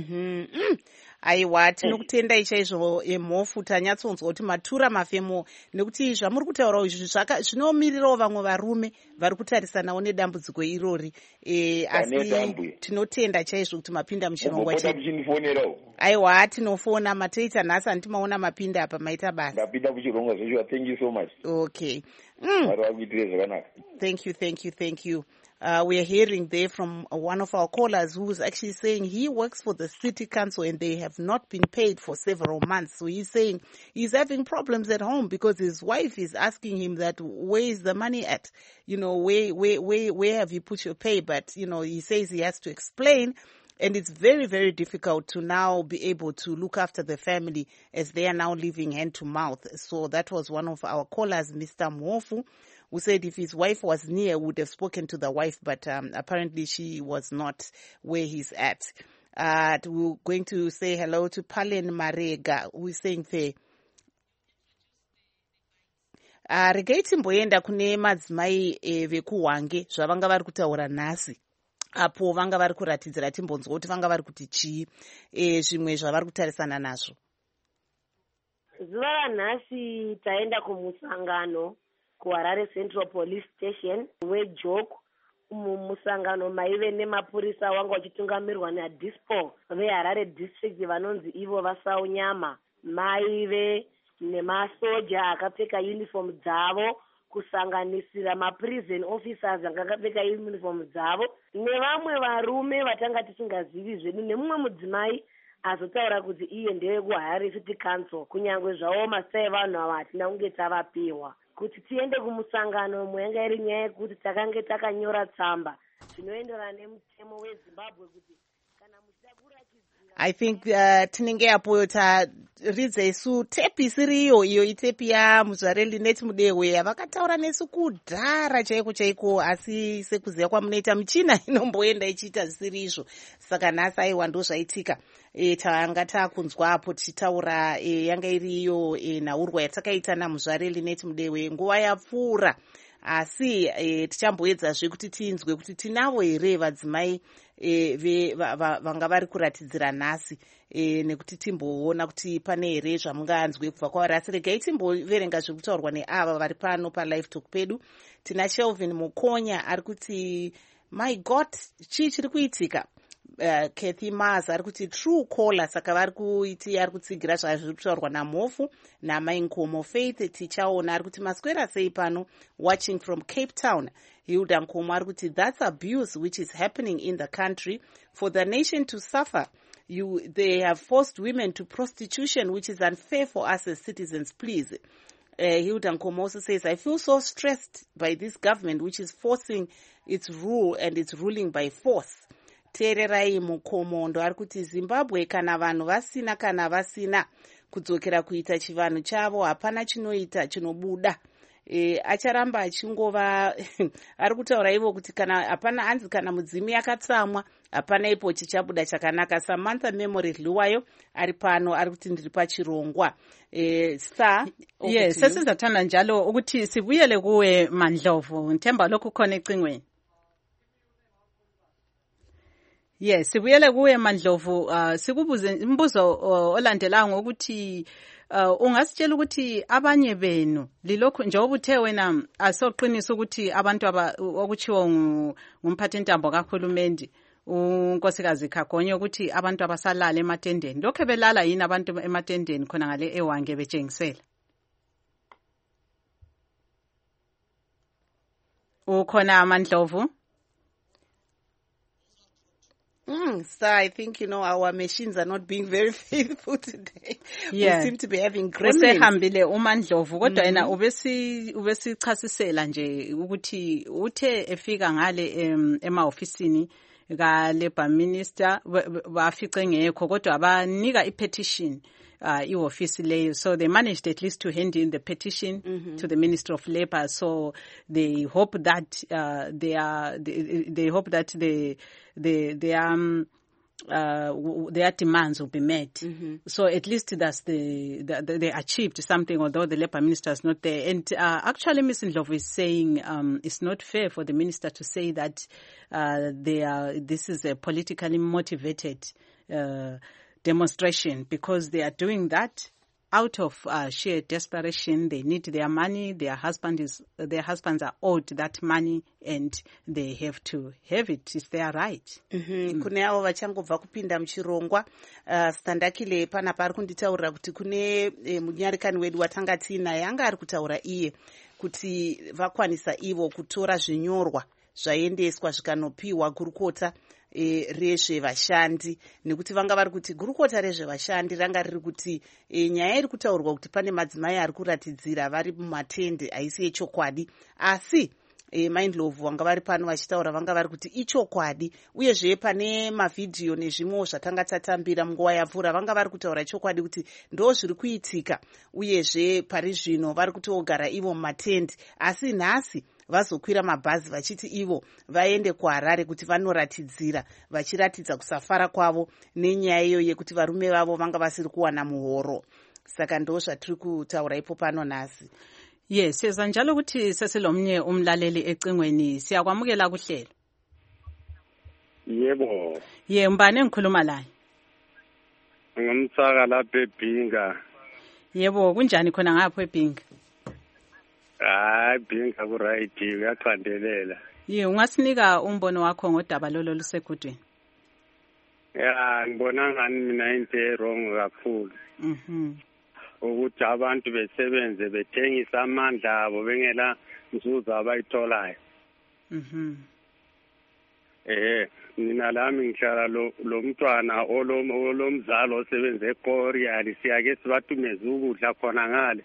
Aiwa, tinokutendai chaizvo emhofu, tanyatsonzwa kuti matura mafemo, nekuti zvamuri kutaurawo izvi zvinomirirawo vamwe varume vari kutarisanawo nedambudziko irori. Asi tinotenda chaizvo kuti mapinda muchirongwa chedu. Aiwa, tinofona matoita nhasi handimaona mapinda apa maita basa. Ndapinda muchirongwa zvechu. Thank you so much. Okay. Thank you. We are hearing there from one of our callers who is actually saying he works for the city council and they have not been paid for several months. So he's saying he's having problems at home because his wife is asking him that where is the money at? Where have you put your pay? But, he says he has to explain. And it's very, very difficult to now be able to look after the family as they are now living hand to mouth. So that was one of our callers, Mr. Mwofu, who said if his wife was near, would have spoken to the wife, but apparently she was not where he's at. We're going to say hello to Palen Marega, who is saying there. Regai timboenda kune madzimai vekuhwange zvavanga vari kutaura nhasi. Apo vanga vari kuratidzira timbonzwa kuti vanga vari kuti chii zvimwe zvavari kutarisana nazvo. Zuva ranhasi taenda kumusangano kuHarare Central Police Station weJoke. Musangano maive nemapurisa wanga wachitungamirirwa naDispo veHarare District vanonzi ivo vaSaunyama. Maive nemasoja akapfeka uniform dzavo kusanganisira maprison officers akapfeka uniform dzavo nevamwe varume vatanga tisingazivi zvedu, nemumwe mudzimai azotaura kuti iye ndewe kuHarare City Council, kunyange zvavo masai vanhu ava hatina kunge tavapiwa. Kuti tiende kumusangano mwanga iri nyaya yekuti takange takanyora tsamba zvinoenderana nemutemo weZimbabwe kuti kana muchida kuratidza. I think tinenge apo taridza isu tepi isiriyo, iyo itepi yaMuzvare Linet Mudewe yavakataura nesu kudhara chaiko, asi sekuziva kwamunoita michina inomboenda ichiita zvisiri izvo. Saka nhasi aiwa ndo zvaitika. Tanga takunzwa apo tichitaura yanga iriyo nhaurwa yatakaita naMuzvare Linet Mudewe nguva yapfuura. Asi tichamboedzazve kuti tinzwe kuti tinavo here vadzimai vanga vari kuratidzira nhasi, nekuti timboona kuti pane here zvamunganzwe kubva kwavari. Asi regai timboverenga zviri kutaurwa neava vari pano palive talk pedu. Tina Shelvin Mukonya ari kuti my god chii chiri kuitika. Kathy Mars ari kuti true caller, saka vari kutsigira zvazviri kutaurwa naMhofu naMainkomo. Faith tichaona ari kuti maswera sei pano watching from Cape Town. Hilda Nkomo ari kuti that's abuse which is happening in the country for the nation to suffer. They have forced women to prostitution, which is unfair for us as citizens, please. Hilda Nkomo also says, I feel so stressed by this government which is forcing its rule and it's ruling by force. Tererai Mukomondo ari kuti Zimbabwe kana vanhu vasina kudzokera kuita chivanhu chavo hapana chinoita chinobuda. Acharamba achingova ari kutaura ivo kuti kana hapana anzi kana mudzimi yakatsamwa hapana ipo chichabuda chakanaka. Samantha Memory Liwayo ari pano ari kuti ndiri pachirongwa. Sesizatanda njalo ukuthi sibuyele kuwe Mandlovu, Nthemba lokhu khona ecingweni. Yes, sibuyele kuwe Mandlovu, sikubuze imbuzo olandelayo ngokuthi ungasitshela ukuthi abanye benu lilokhu njengoba uthe wena asoqinisa ukuthi abantu okuchiwo ngumphathintambo kahulumende unkosikazi Khagonye ukuthi abantu abasalala ematendeni, lokho belala yini abantu ematendeni khona ngale eHwange betshengisela? Ukhona Mandlovu? Sir, I think, our machines are not being very faithful today. Yeah. We seem to be having gremlins. Usehambile uMandlovu kodwa yena ubesichasisela nje ukuthi uthe efika ngale ema-ofisini ka-Labour Minister bafice ngekho kodwa abanika i-petition i-office leyo, so they managed at least to hand in the petition to the Minister of Labour. So they hope that their demands will be met. So at least that's they achieved something, although the Labour Minister is not there. And actually, Ms. Ndlovu is saying it's not fair for the Minister to say that this is a politically motivated demonstration, because they are doing that out of sheer desperation. They need their money. Their husbands are owed that money, and they have to have it. It's their right. Kune avo vachangobva kupinda muchirongwa, Standakile pana pari kunditaurira kuti kune munyarikani wedu watanga tinaye anga ari kutaura iye kuti vakwanisa ivo kutora zvinyorwa zvaendeswa zvikanopiwa gurukota rezvevashandi, nekuti vanga vari kuti gurukota rezvevashandi ranga riri kuti nyaya iri kutaurwa kuti pane madzimai ari kuratidzira vari mumatende haisi yechokwadi, asi Mindlove vanga vari pano vachitaura vanga vari kuti ichokwadi, uyezve pane mavhidhiyo nezvimwewo zvatanga tatambira munguva yapfuura vanga vari kutaura chokwadi kuti ndo zviri kuitika, uyezve pari zvino vari kutogara ivo mumatende, asi nhasi vazokwira mabhazi vachiti ivo vaende kuHarare kuti vanoratidzira, vachiratidza kusafara kwavo nenyaya iyo yekuti varume vavo vanga vasiri kuwana muhoro. Saka ndo zvatiri kutaura ipo pano nhasi. Yes, seza njalo ukuthi sesilomnye umlaleli ecingweni, siyakwamukela kuhlelo. Yebo. Mbani engikhuluma la? Ngumsaka lapha eBhinga. Yebo, kunjani khona ngapho eBhinga? Hayi, Bhinga ku right, uyaqandelela. Ungasinika umbono wakho ngodaba lolo lusegudweni? Ngibona ngani mina into wrong kakhulu. Ukuthi abantu besebenze bethengisa amandla abo bengela nzuzo abayitholayo. Mina lami ngihlala lo mntwana olomzalo osebenze eKorea, siyake sibathumeze ukudla khona ngale.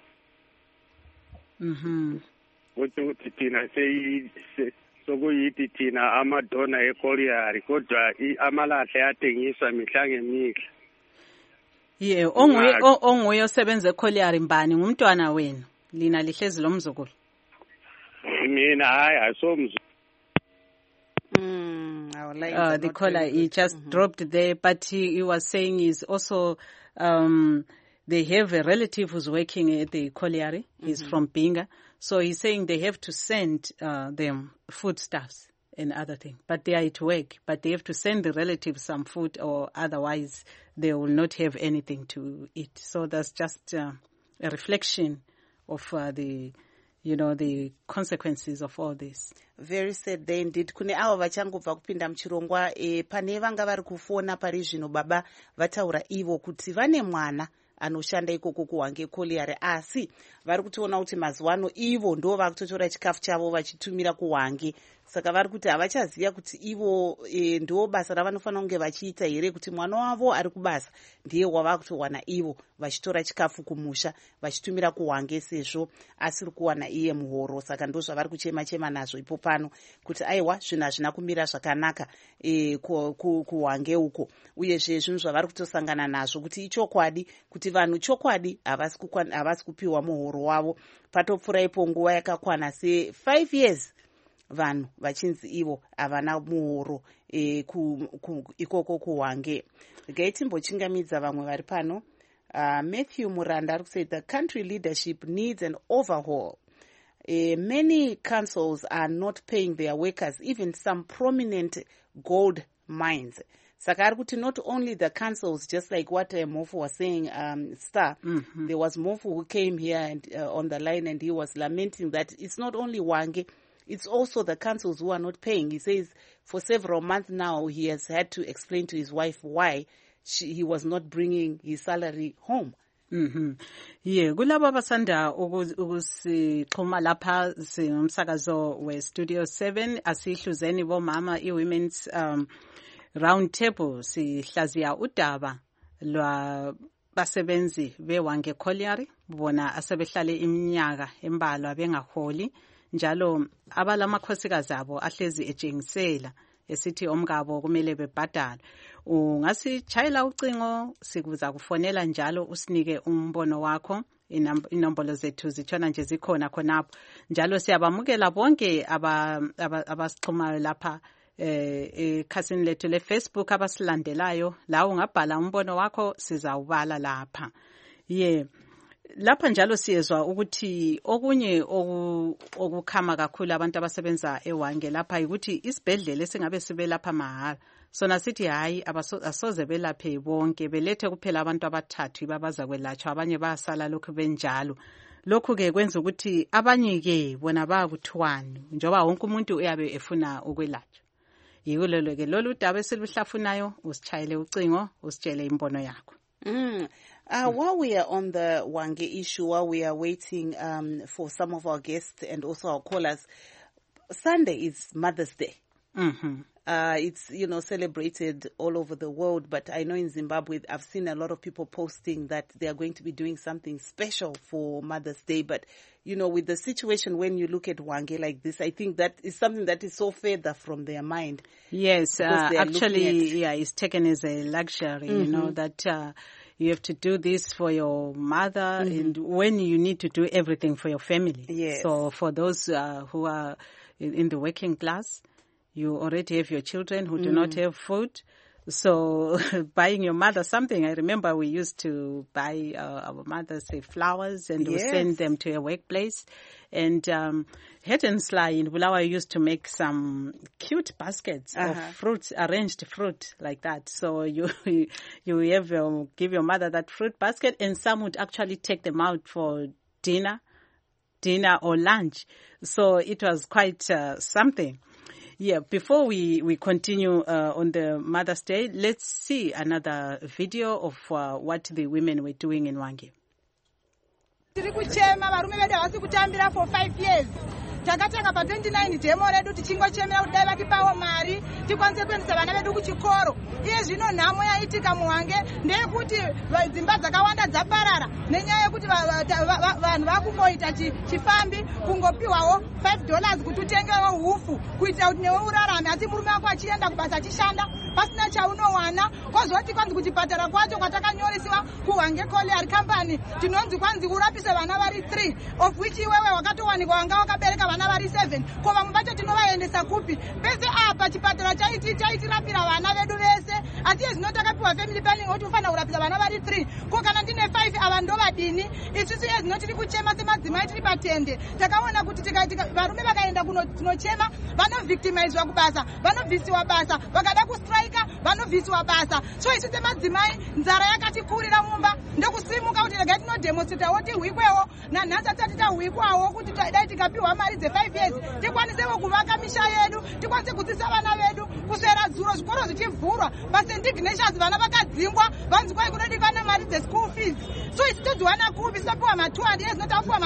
Ukuthi thina sokuyithi thina amadona eKorea kodwa amalahle athengiswa mihla ngemihla. Onguye osebenza eKorea mbani ngumntwana wenu lina lihlezi lo mzukulu? Mina hayi asomzukulu. The caller, he just dropped there, but he was saying is also they have a relative who's working at the colliery. He's from Bhinga. So he's saying they have to send them foodstuffs and other things. But they are at work. But they have to send the relatives some food, or otherwise they will not have anything to eat. So that's just a reflection of the consequences of all this. Very sad day indeed. Kune avo vachangobva kupinda muchirongwa, pane vanga vari kufona pari zvino baba vataura ivo kuti vane mwana anoshanda ikoko kuHwange Colliery, asi vari kutoona kuti mazuwano ivo ndo vakutotora chikafu chavo vachitumira kuHwange. Saka vari kuti havachaziva kuti ivo ndo basa ravanofanira kunge vachiita here, kuti mwana wavo ari kubasa ndiye wava kutowana ivo vachitora chikafu kumusha vachitumira kuHwange sezvo asiri kuwana iye muhoro. Saka ndo zvavari kuchema nazvo ipo pano kuti aiwa zvinhu hazvina kumira zvakanaka kuHwange uko, uyezve zvinhu zvavari kutosangana nazvo kuti ichokwadi kuti vanhu chokwadi havasi kupiwa muhoro wavo. Patopfuura ipo nguva yakakwana se5 years vanhu vachinzi ivo havana muhoro ikoko kuHwange. Regai timbochingamidza vamwe vari pano. Matthew Muranda ari kusay the country leadership needs an overhaul. Many councils are not paying their workers, even some prominent gold mines. Saka ari kuti not only the councils, just like what Mofu was saying, Star, there was Mofu who came here and on the line, and he was lamenting that it's not only Hwange, it's also the councils who are not paying. He says for several months now he has had to explain to his wife why he was not bringing his salary home. Kulabo abasanda ukusixhuma lapha singumsakazo we Studio 7 asihluzeni bomama i-women's round table sihlaziya udaba lwabasebenzi beWange Colliery bona asebehlale iminyaka embalwa bengaholi njalo abalamakhosikazi abo ahlezi etshengisela esithi omkabo kumele bebhadale. Ungasitshayela ucingo sikuza kufonela njalo usinike umbono wakho. Inombolo zethu zitshona nje zikhona khonapho njalo siyabamukela bonke abasixhumayo lapha ekhasini lethu leFacebook abasilandelayo. La ungabhala umbono wakho sizawubala lapha. Lapha njalo siyezwa ukuthi okunye okukhama kakhulu abantu abasebenza eWange lapha ukuthi isibhedlela esingabe sibe lapha mahala sona sithi hayi asoze belaphe bonke belethe kuphela abantu abathathu babaza kwelatshwa abanye bayasala lokhu benjalo. Lokhu ke kwenza ukuthi abanye ke bona bakuthwani njoba wonke umuntu uyabe efuna ukwelatshwa. Yiko lelo ke lolu daba esiluhlafunayo usitshayele ucingo usitshele imbono yakho. While we are on the Wange issue, while we are waiting for some of our guests and also our callers, Sunday is Mother's Day. It's, celebrated all over the world, but I know in Zimbabwe, I've seen a lot of people posting that they are going to be doing something special for Mother's Day. But, with the situation when you look at Wange like this, I think that is something that is so further from their mind. Yes, actually, it's taken as a luxury, that you have to do this for your mother and when you need to do everything for your family. Yes. So for those who are in the working class, you already have your children who do not have food. So buying your mother something, I remember we used to buy our mother, say, flowers and we send them to a workplace. And Hetensla in Bulawayo used to make some cute baskets of fruits, arranged fruit like that. So you have give your mother that fruit basket, and some would actually take them out for dinner or lunch. So it was quite something. Yeah, before we continue on the Mother's Day, let's see another video of what the women were doing in Wange. For 5 years. Takatanga pa 29 demo redu tichingochemera kuti dai vatipawo mari tikwanise kuendesa vana vedu kuchikoro. Iye zvino nhamo yaitika muWange ndeyekuti dzimba dzakawanda dzaparara nenyaya yekuti vanhu vakungoita chifambi kungopiwawo $5 kuti utengewo hufu kuitira kuti newe urarame asi murume wako achienda kubasa achishanda pasina chaunowana kozoti kwanzi kuchipatara kwacho kwatakanyoresiwa kuWange Colliery Company tinonzi kwanzi urapise vana vari 3 of which iwewe wakatowanikwa wanga wakabereka vana vari 7 ko vamwe vacho tinovaendesa kupi pese apa chipatara chaitirapira vana vedu vese asi izvino takapiwa family planning kuti ufanira kurapisa vana vari 3 ko kana ndine 5 ava ndovadini isusu izvino tiri kuchema semadzimai tiri patende takaona kuti varume vakaenda kunochema vanovhictimizwa kubasa vanovhisiwa basa vakada kustrika vanovhisiwa basa so isu semadzimai nzara yakatikurira mumba ndokusimuka kuti regai tinodemonstratawo tihwikwewo nanhasi atisati tahwikwawo kuti dai tikapiwa mari dze5 years tikwanisewo kuvaka misha yedu tikwanise kudzidzisa vana vedu kuswera dzuro zvikoro zvichivhurwa paSt Ignatius vana vakadzingwa vanzi kwai kunodikanwa mari dzeschool fees so isu todziwana kupi tisapiwa ma200 years notapiwa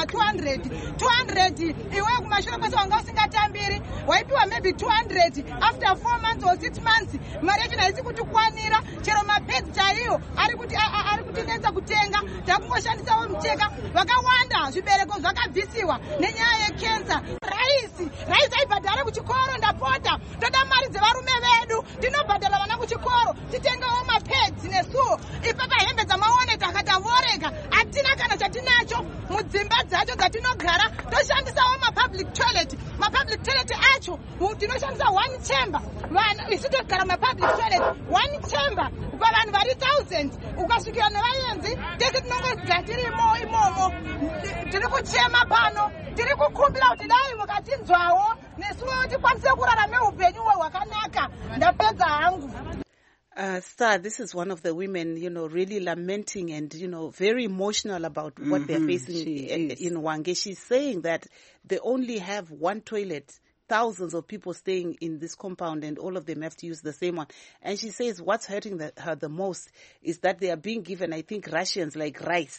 ma200 iwewe kumashure kwese wanga usingatambiri waipiwa maybe 200 after 4 months or 6 months mari yacho haisi kutikwanira chero mapedzi chaiyo ari kutinetsa kutenga takungoshandisawo micheka vakawanda zvibereko zvakabvisiwa nenyaya yekensa raisi aibhadhare kuchikoro ndapota toda mari dzevarume vedu tinobhadhara vana kuchikoro titengewo mapedzi nesuwo ipapa hembe dzamaoneta akatavoreka hatina kana chatinacho mudzimba dzacho dzatinogara toshandisawo mapublic toilet acho tinoshandisa 1 chamber isu togara mapublic toilet 1 chamber pavanhu vari 1000 ukasvikira nevaenzi tese tinongogara tiri imomo tiri kuchema pano tiri kukumbira kuti dai mukatinzwawo nesuwo tikwanise kurarama upenyu hwakanaka ndapedza hangu. Star, this is one of the women, really lamenting and, very emotional about what they're facing in Wange. She's saying that they only have one toilet, thousands of people staying in this compound and all of them have to use the same one. And she says what's hurting her the most is that they are being given, I think, rations like rice.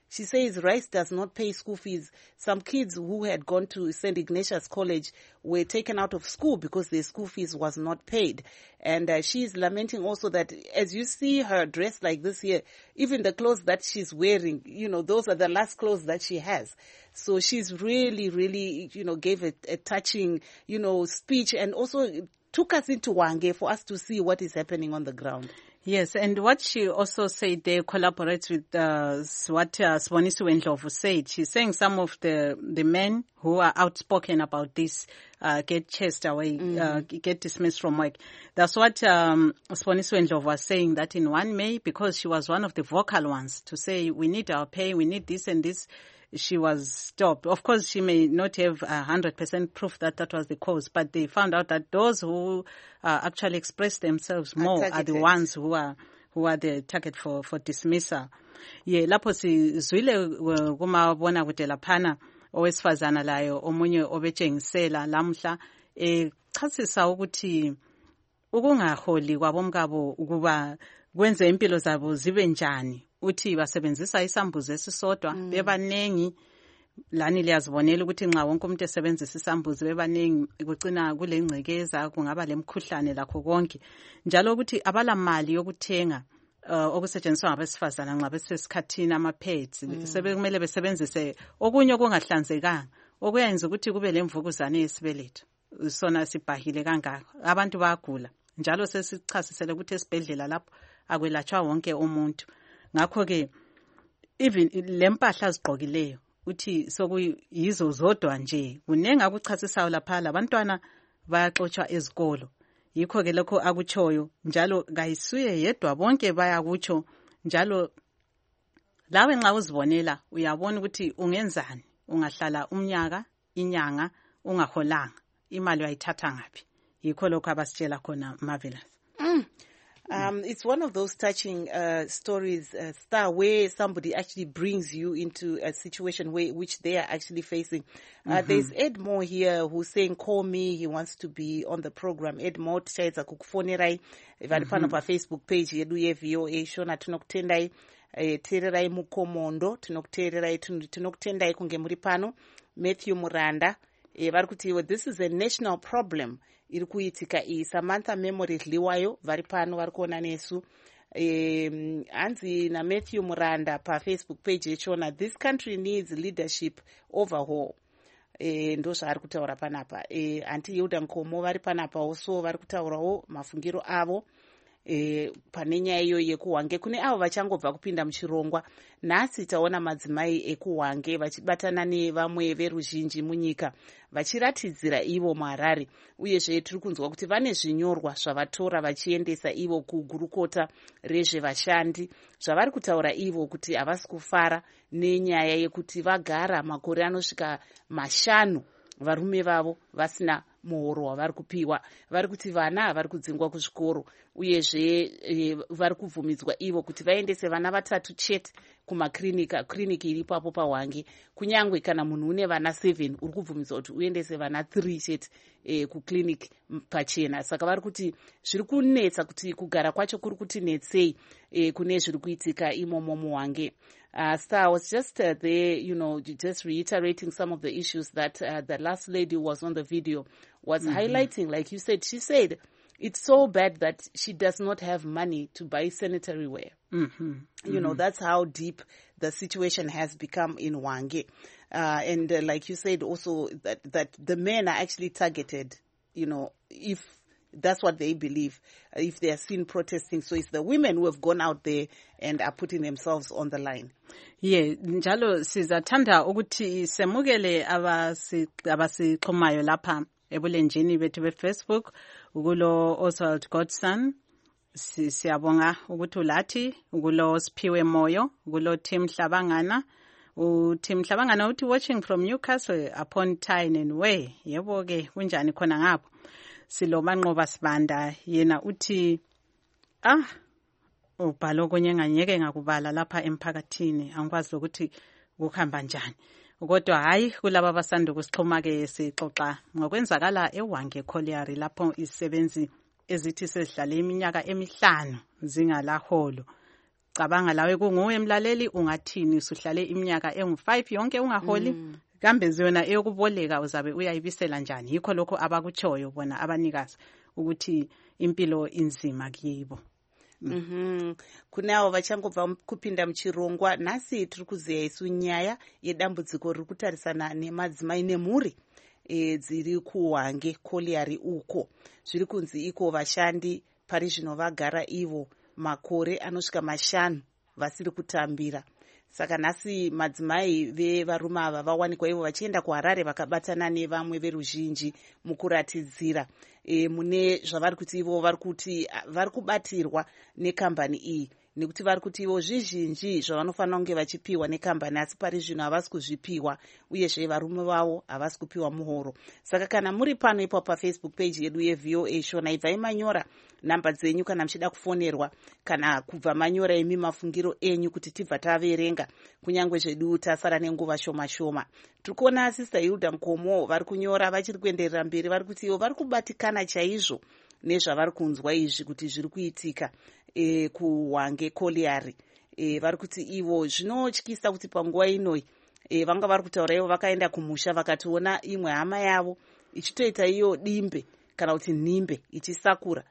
She says Rice does not pay school fees. Some kids who had gone to St. Ignatius College were taken out of school because their school fees was not paid. And she's lamenting also that as you see her dressed like this here, even the clothes that she's wearing, those are the last clothes that she has. So she's really, really, gave a touching, speech, and also took us into Hwange for us to see what is happening on the ground. Yes, and what she also said, they collaborate with what Siboniso Ndlovu said. She's saying some of the men who are outspoken about this get chased away, get dismissed from work. That's what Siboniso Ndlovu was saying, that in 1 May, because she was one of the vocal ones to say, we need our pay, we need this and this, she was stopped. Of course, she may not have 100% proof that was the cause, but they found out that those who actually express themselves more are the ones who are the target for dismissal. Yeah, lapho sizwile kumabona kude laphana owesifazana layo omunye obetshengisela lamhla echasisa ukuthi ukungaholi kwabomkabo ukuba kwenze impilo zabo zibe njani. Uthi basebenzisa isambuzi esisodwa bebanengi lani liyazibonela ukuthi nxa wonke umuntu esebenzisa isambuzi bebanengi kucina kulengcekeza kungaba lemkhuhlane lakho konke njalo ukuthi abala mali yokuthenga okusetshenziswa ngabesifazana nxa besesikhathini ama-pads sebekumele besebenzise okunye okungahlanzekanga okuyenza ukuthi kube lemvukuzane yesibeletho sona sibhahile kangaka abantu bayagula njalo sesichasisele ukuthi esibhedlela lapho akwelatshwa wonke umuntu. Ngakho-ke even lempahla azigqokileyo uthi sokuyizo zodwa nje kunengi akuchasisayo lapha labantwana bayaxotshwa ezikolo. Yikho-ke lokho akutshoyo njalo kayisuye yedwa bonke bayakutsho njalo lawe nxa uzibonela uyabona ukuthi ungenzani ungahlala umnyaka inyanga ungaholanga imali uyayithatha ngaphi. Yikho lokho abasitshela khona Marvelous. It's one of those touching stories, Star, where somebody actually brings you into a situation which they are actually facing. There's Ed Moore here who's saying, call me. He wants to be on the program. Ed Moore, tichaidza kukufonerai. Vari pano paFacebook page yedu yeVOA shona tinokutendai. Tererai mukomondo. Tinokutendai kunge muri pano. Matthew Muranda. Vari kuti, this is a national problem. Iri kuitika Samantha Memory Liwayo vari pano vari kuona nesu. Anzi na Matthew Muranda pa Facebook page yechona, this country needs leadership overhaul. Ndo zvaari kutaura panapa. Anti Yehuda Nkomo vari panapa also vari kutaurawo mafungiro avo pane nyaya iyo yekuHwange. Kune avo vachangobva kupinda muchirongwa. Nhasi taona madzimai ekuHwange vachibatana nevamwe veruzhinji munyika vachiratidzira ivo muHarare. Uyezve tiri kunzwa kuti vane zvinyorwa zvavatora vachiendesa ivo kugurukota rezvevashandi zvavari kutaura ivo kuti havasi kufara nenyaya yekuti vagara makore anosvika 5 varume vavo vasina muhoro wavari kupiwa. Vari kuti vana havari kudzingwa kuzvikoro uyezve vari kubvumidzwa ivo kuti vaendese vana 3 chete kumakliniki iri papo paHwange. Kunyangwe kana munhu une vana 7 uri kubvumidzwa kuti uendese vana 3 chete kukliniki pachena. Saka vari kuti zviri kunetsa kuti kugara kwacho kuri kuti netsei kune zviri kuitika imomo muHwange. Star was just there, just reiterating some of the issues that the last lady who was on the video was highlighting. Like you said, she said it's so bad that she does not have money to buy sanitary wear. That's how deep the situation has become in Hwange. And like you said also that the men are actually targeted, if that's what they believe, if they are seen protesting. So it's the women who have gone out there and are putting themselves on the line. Yeah, njalo sizathanda ukuthi semukele abasixhumayo lapha ebulenjini bethu beFacebook ukulo Oswald Godson. Siyabonga ukuthi ulathi ukulo Siphiwe Moyo ukulo Tim Hlabangana. Tim Hlabangana uthi watching from Newcastle upon Tyne and Way. Yebo ke kunjani khona ngapho. Silo Manqoba Sibanda yena uthi ubhalo konye nganyeke ngakubala lapha emphakathini angikwazi ukuthi kuhamba njani. Kodwa hayi kulaba abasanda kusixhuma ke sixoxa ngokwenzakala eHwange Colliery lapho isebenzi ezithi sesidlala iminyaka 5 zingalaholo. cabanga lawe kunguwe mlaleli ungathini usuhlale iminyaka engu5 yonke ungaholi kambe zona eyokuboleka uzabe uyayibisela njani yikho lokho abakuchoyo bona abanikazi ukuthi impilo inzima kibo. Kunawo vachangobva kupinda muchirongwa nhasi tiri kuziya isu nyaya yedambudziko riri kutarisana nemadzimai nemhuri dziri kuHwange Colliery uko. Zviri kunzi iko vashandi pari zvino vagara ivo makore anosvika 5 vasiri kutambira. Saka nhasi madzimai vevarume ava vawanikwa ivo vachienda kuHarare vakabatana nevamwe veruzhinji mukuratidzira mune zvavari kuti ivo vari kuti vari kubatirwa nekambani iyi, nekuti vari kuti ivo zvizhinji zvavanofanira kunge vachipiwa nekambani asi pari zvino havasi kuzvipiwa, uyezve varume vavo havasi kupiwa muhoro. Saka kana muri pano ipo paFacebook page yedu yeVOA Shona, ibvai manyora nhamba dzenyu kana muchida kufonerwa, kana kubva manyora emi mafungiro enyu kuti tibva taverenga, kunyange zvedu tasara nenguva shoma shoma. Tiri kuona Sister Hilda Mkomo vari kunyora vachiri kuenderera mberi, vari kuti ivo vari kubatikana chaizvo nezvavari kunzwa izvi kuti zviri kuitika kuHwange Colliery. Vari kuti ivo zvinotyisa kuti panguva inoi vanga vari kutaura ivo vakaenda kumusha vakationa imwe hama yavo ichitoita iyo dimbe kana kuti nhimbe ichisakura,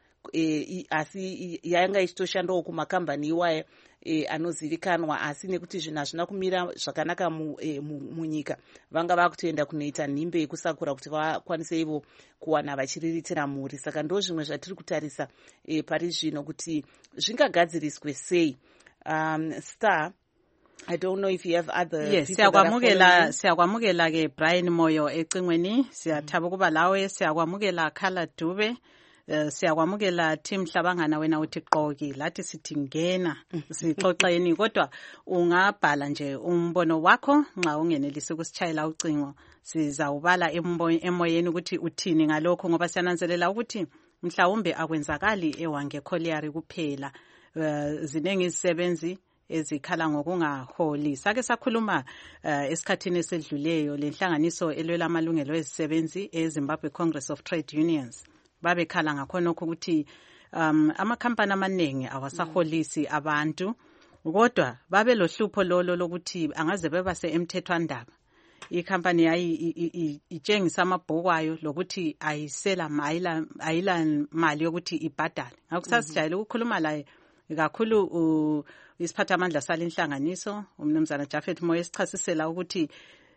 asi yanga ichitoshandawo kumakambani iwaya anozivikanwa, asi nekuti zvinhu hazvina kumira zvakanaka munyika vanga vakutoenda kunoita nhimbe yekusakura kuti vakwanise ivo kuwana vachiriritira mhuri. Saka ndo zvimwe zvatiri kutarisa pari zvino kuti zvingagadziriswe sei. Star, I don't know if you have other yes, siyakwamukela ke Brian Moyo ecingweni, siyathaba kuba lawe, siyakwamukela Khala Dube, siyakwamukela Tim Hlabangana wena uthi qoki lathi sithi ngena sixoxeni, kodwa ungabhala nje umbono wakho nxa ungenelisi ukusichayela ucingo, sizawubala emoyeni ukuthi uthini ngalokho, ngoba siyananzelela ukuthi mhlawumbe akwenzakali eHwange Colliery kuphela. Zinengi izisebenzi ezikhala ngokungaholi. Sake sakhuluma esikhathini esedluleyo lenhlanganiso elwela amalungelo ezisebenzi eZimbabwe Congress of Trade Unions babekhala ngakhonokho ukuthi amakhampani amaningi awasaholisi abantu, kodwa babe lohlupho lolo lokuthi angaze bebase emthethwandaba. Ikhampani yayi itshengisa amabhuku ayo lokuthi ayisela ayila mali yokuthi ibhadale. Ngakho sasijayele ukukhuluma laye kakhulu isiphathamandla sale inhlanganiso umnumzana Japhet Moyo esichasisela ukuthi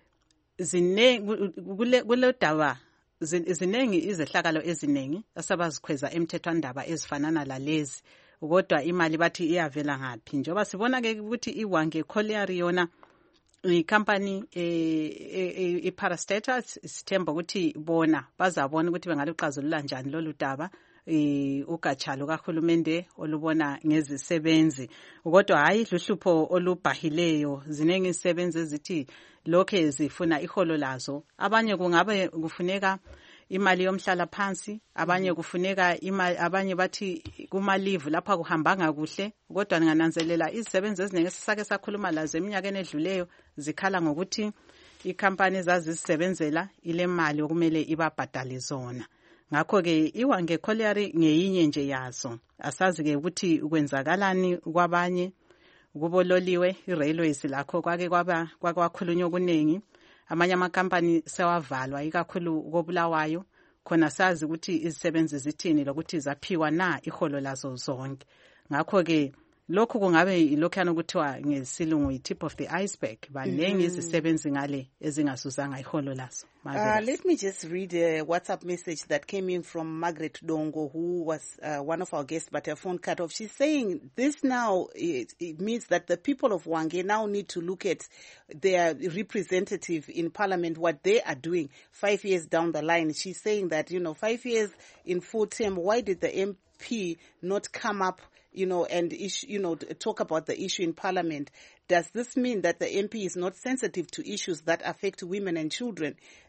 kule daba zinengi izehlakalo ezinengi asabazikhweza emthethwandaba ezifanana lalezi, kodwa imali bathi iyavela ngaphi. Njengoba sibona ke ukuthi iHwange Colliery yona ikhampani i-parastatus, sithemba ukuthi bona bazabona ukuthi bengaluxazulula njani lolu daba ugatsha lukahulumende olubona ngezisebenzi, kodwa hayi luhlupho olubhahileyo. Zinengi izisebenzi ezithi lokhe zifuna iholo lazo, abanye kungabe kufuneka imali yomhlala phansi, abanye kufuneka imali, abanye bathi kuma-leave lapha kuhambanga kuhle, kodwa ngananzelela izisebenzi eziningi esisake sakhuluma lazo eminyakeni edluleyo zikhala ngokuthi ikhampani ezazisebenzela ile mali okumele ibabhadale zona. Ngakho-ke iHwange Colliery ngeyinye nje yazo. Asazi-ke ukuthi kwenzakalani kwabanye kubololiwe i-railways lakho kwake kwakhulunywa okuningi. Amanye amakampani sewavalwa ikakhulu koBulawayo, khona sazi ukuthi izisebenzi zithini lokuthi zaphiwa na iholo lazo zonke. Ngakho-ke lokhu kungabe ilokhana ukuthiwa ngesilungu i-tip of the iceberg, banengi izisebenzi ngale ezingazuzanga iholo lazo. Let me just read a WhatsApp message that came in from Margaret Dongo, who was one of our guests, but her phone cut off. She's saying this now, it means that the people of Hwange now need to look at their representative in parliament, what they are doing 5 years down the line. She's saying that, 5 years in full term, why did the MP not come up and talk about the issue in parliament? Does this mean that the MP is not sensitive to issues that affect women and children?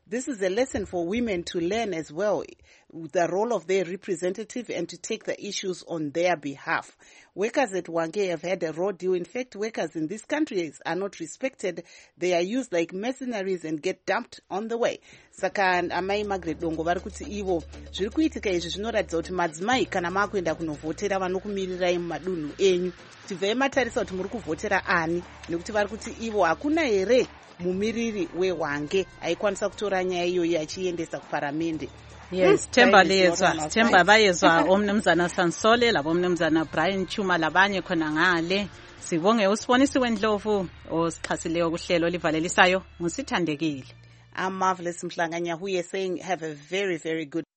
this is a lesson for women to learn as well, the role of their representative and to take the issues on their behalf. Workers at Hwange have had a raw deal. In fact, workers in these countries are not respected. They are used like mercenaries and get dumped on the way. Saka amai Margaret Dongo vari kuti ivo zviri kuitika izvi zvinoratidza kuti madzimai kana makuenda kunovhotera vanokumirirai mumadunhu enyu tibvei matarisa kuti muri kuvhotera ani, nekuti vari kuti ivo hakuna here mumiriri weHwange aikwanisa kutora nyaya iyoyi achiendesa kuparamende. Yes, Themba liyezwa, Themba bayezwa omnumzana Sansole labo omnumzana Brian Chuma labanye khona ngale. Sibonge usibonisiwe Ndlovu osixhasileyo kuhlelo livalelisayo ngusithandekile. I'm Marvelous Mhlanganya, who is saying have a very, very good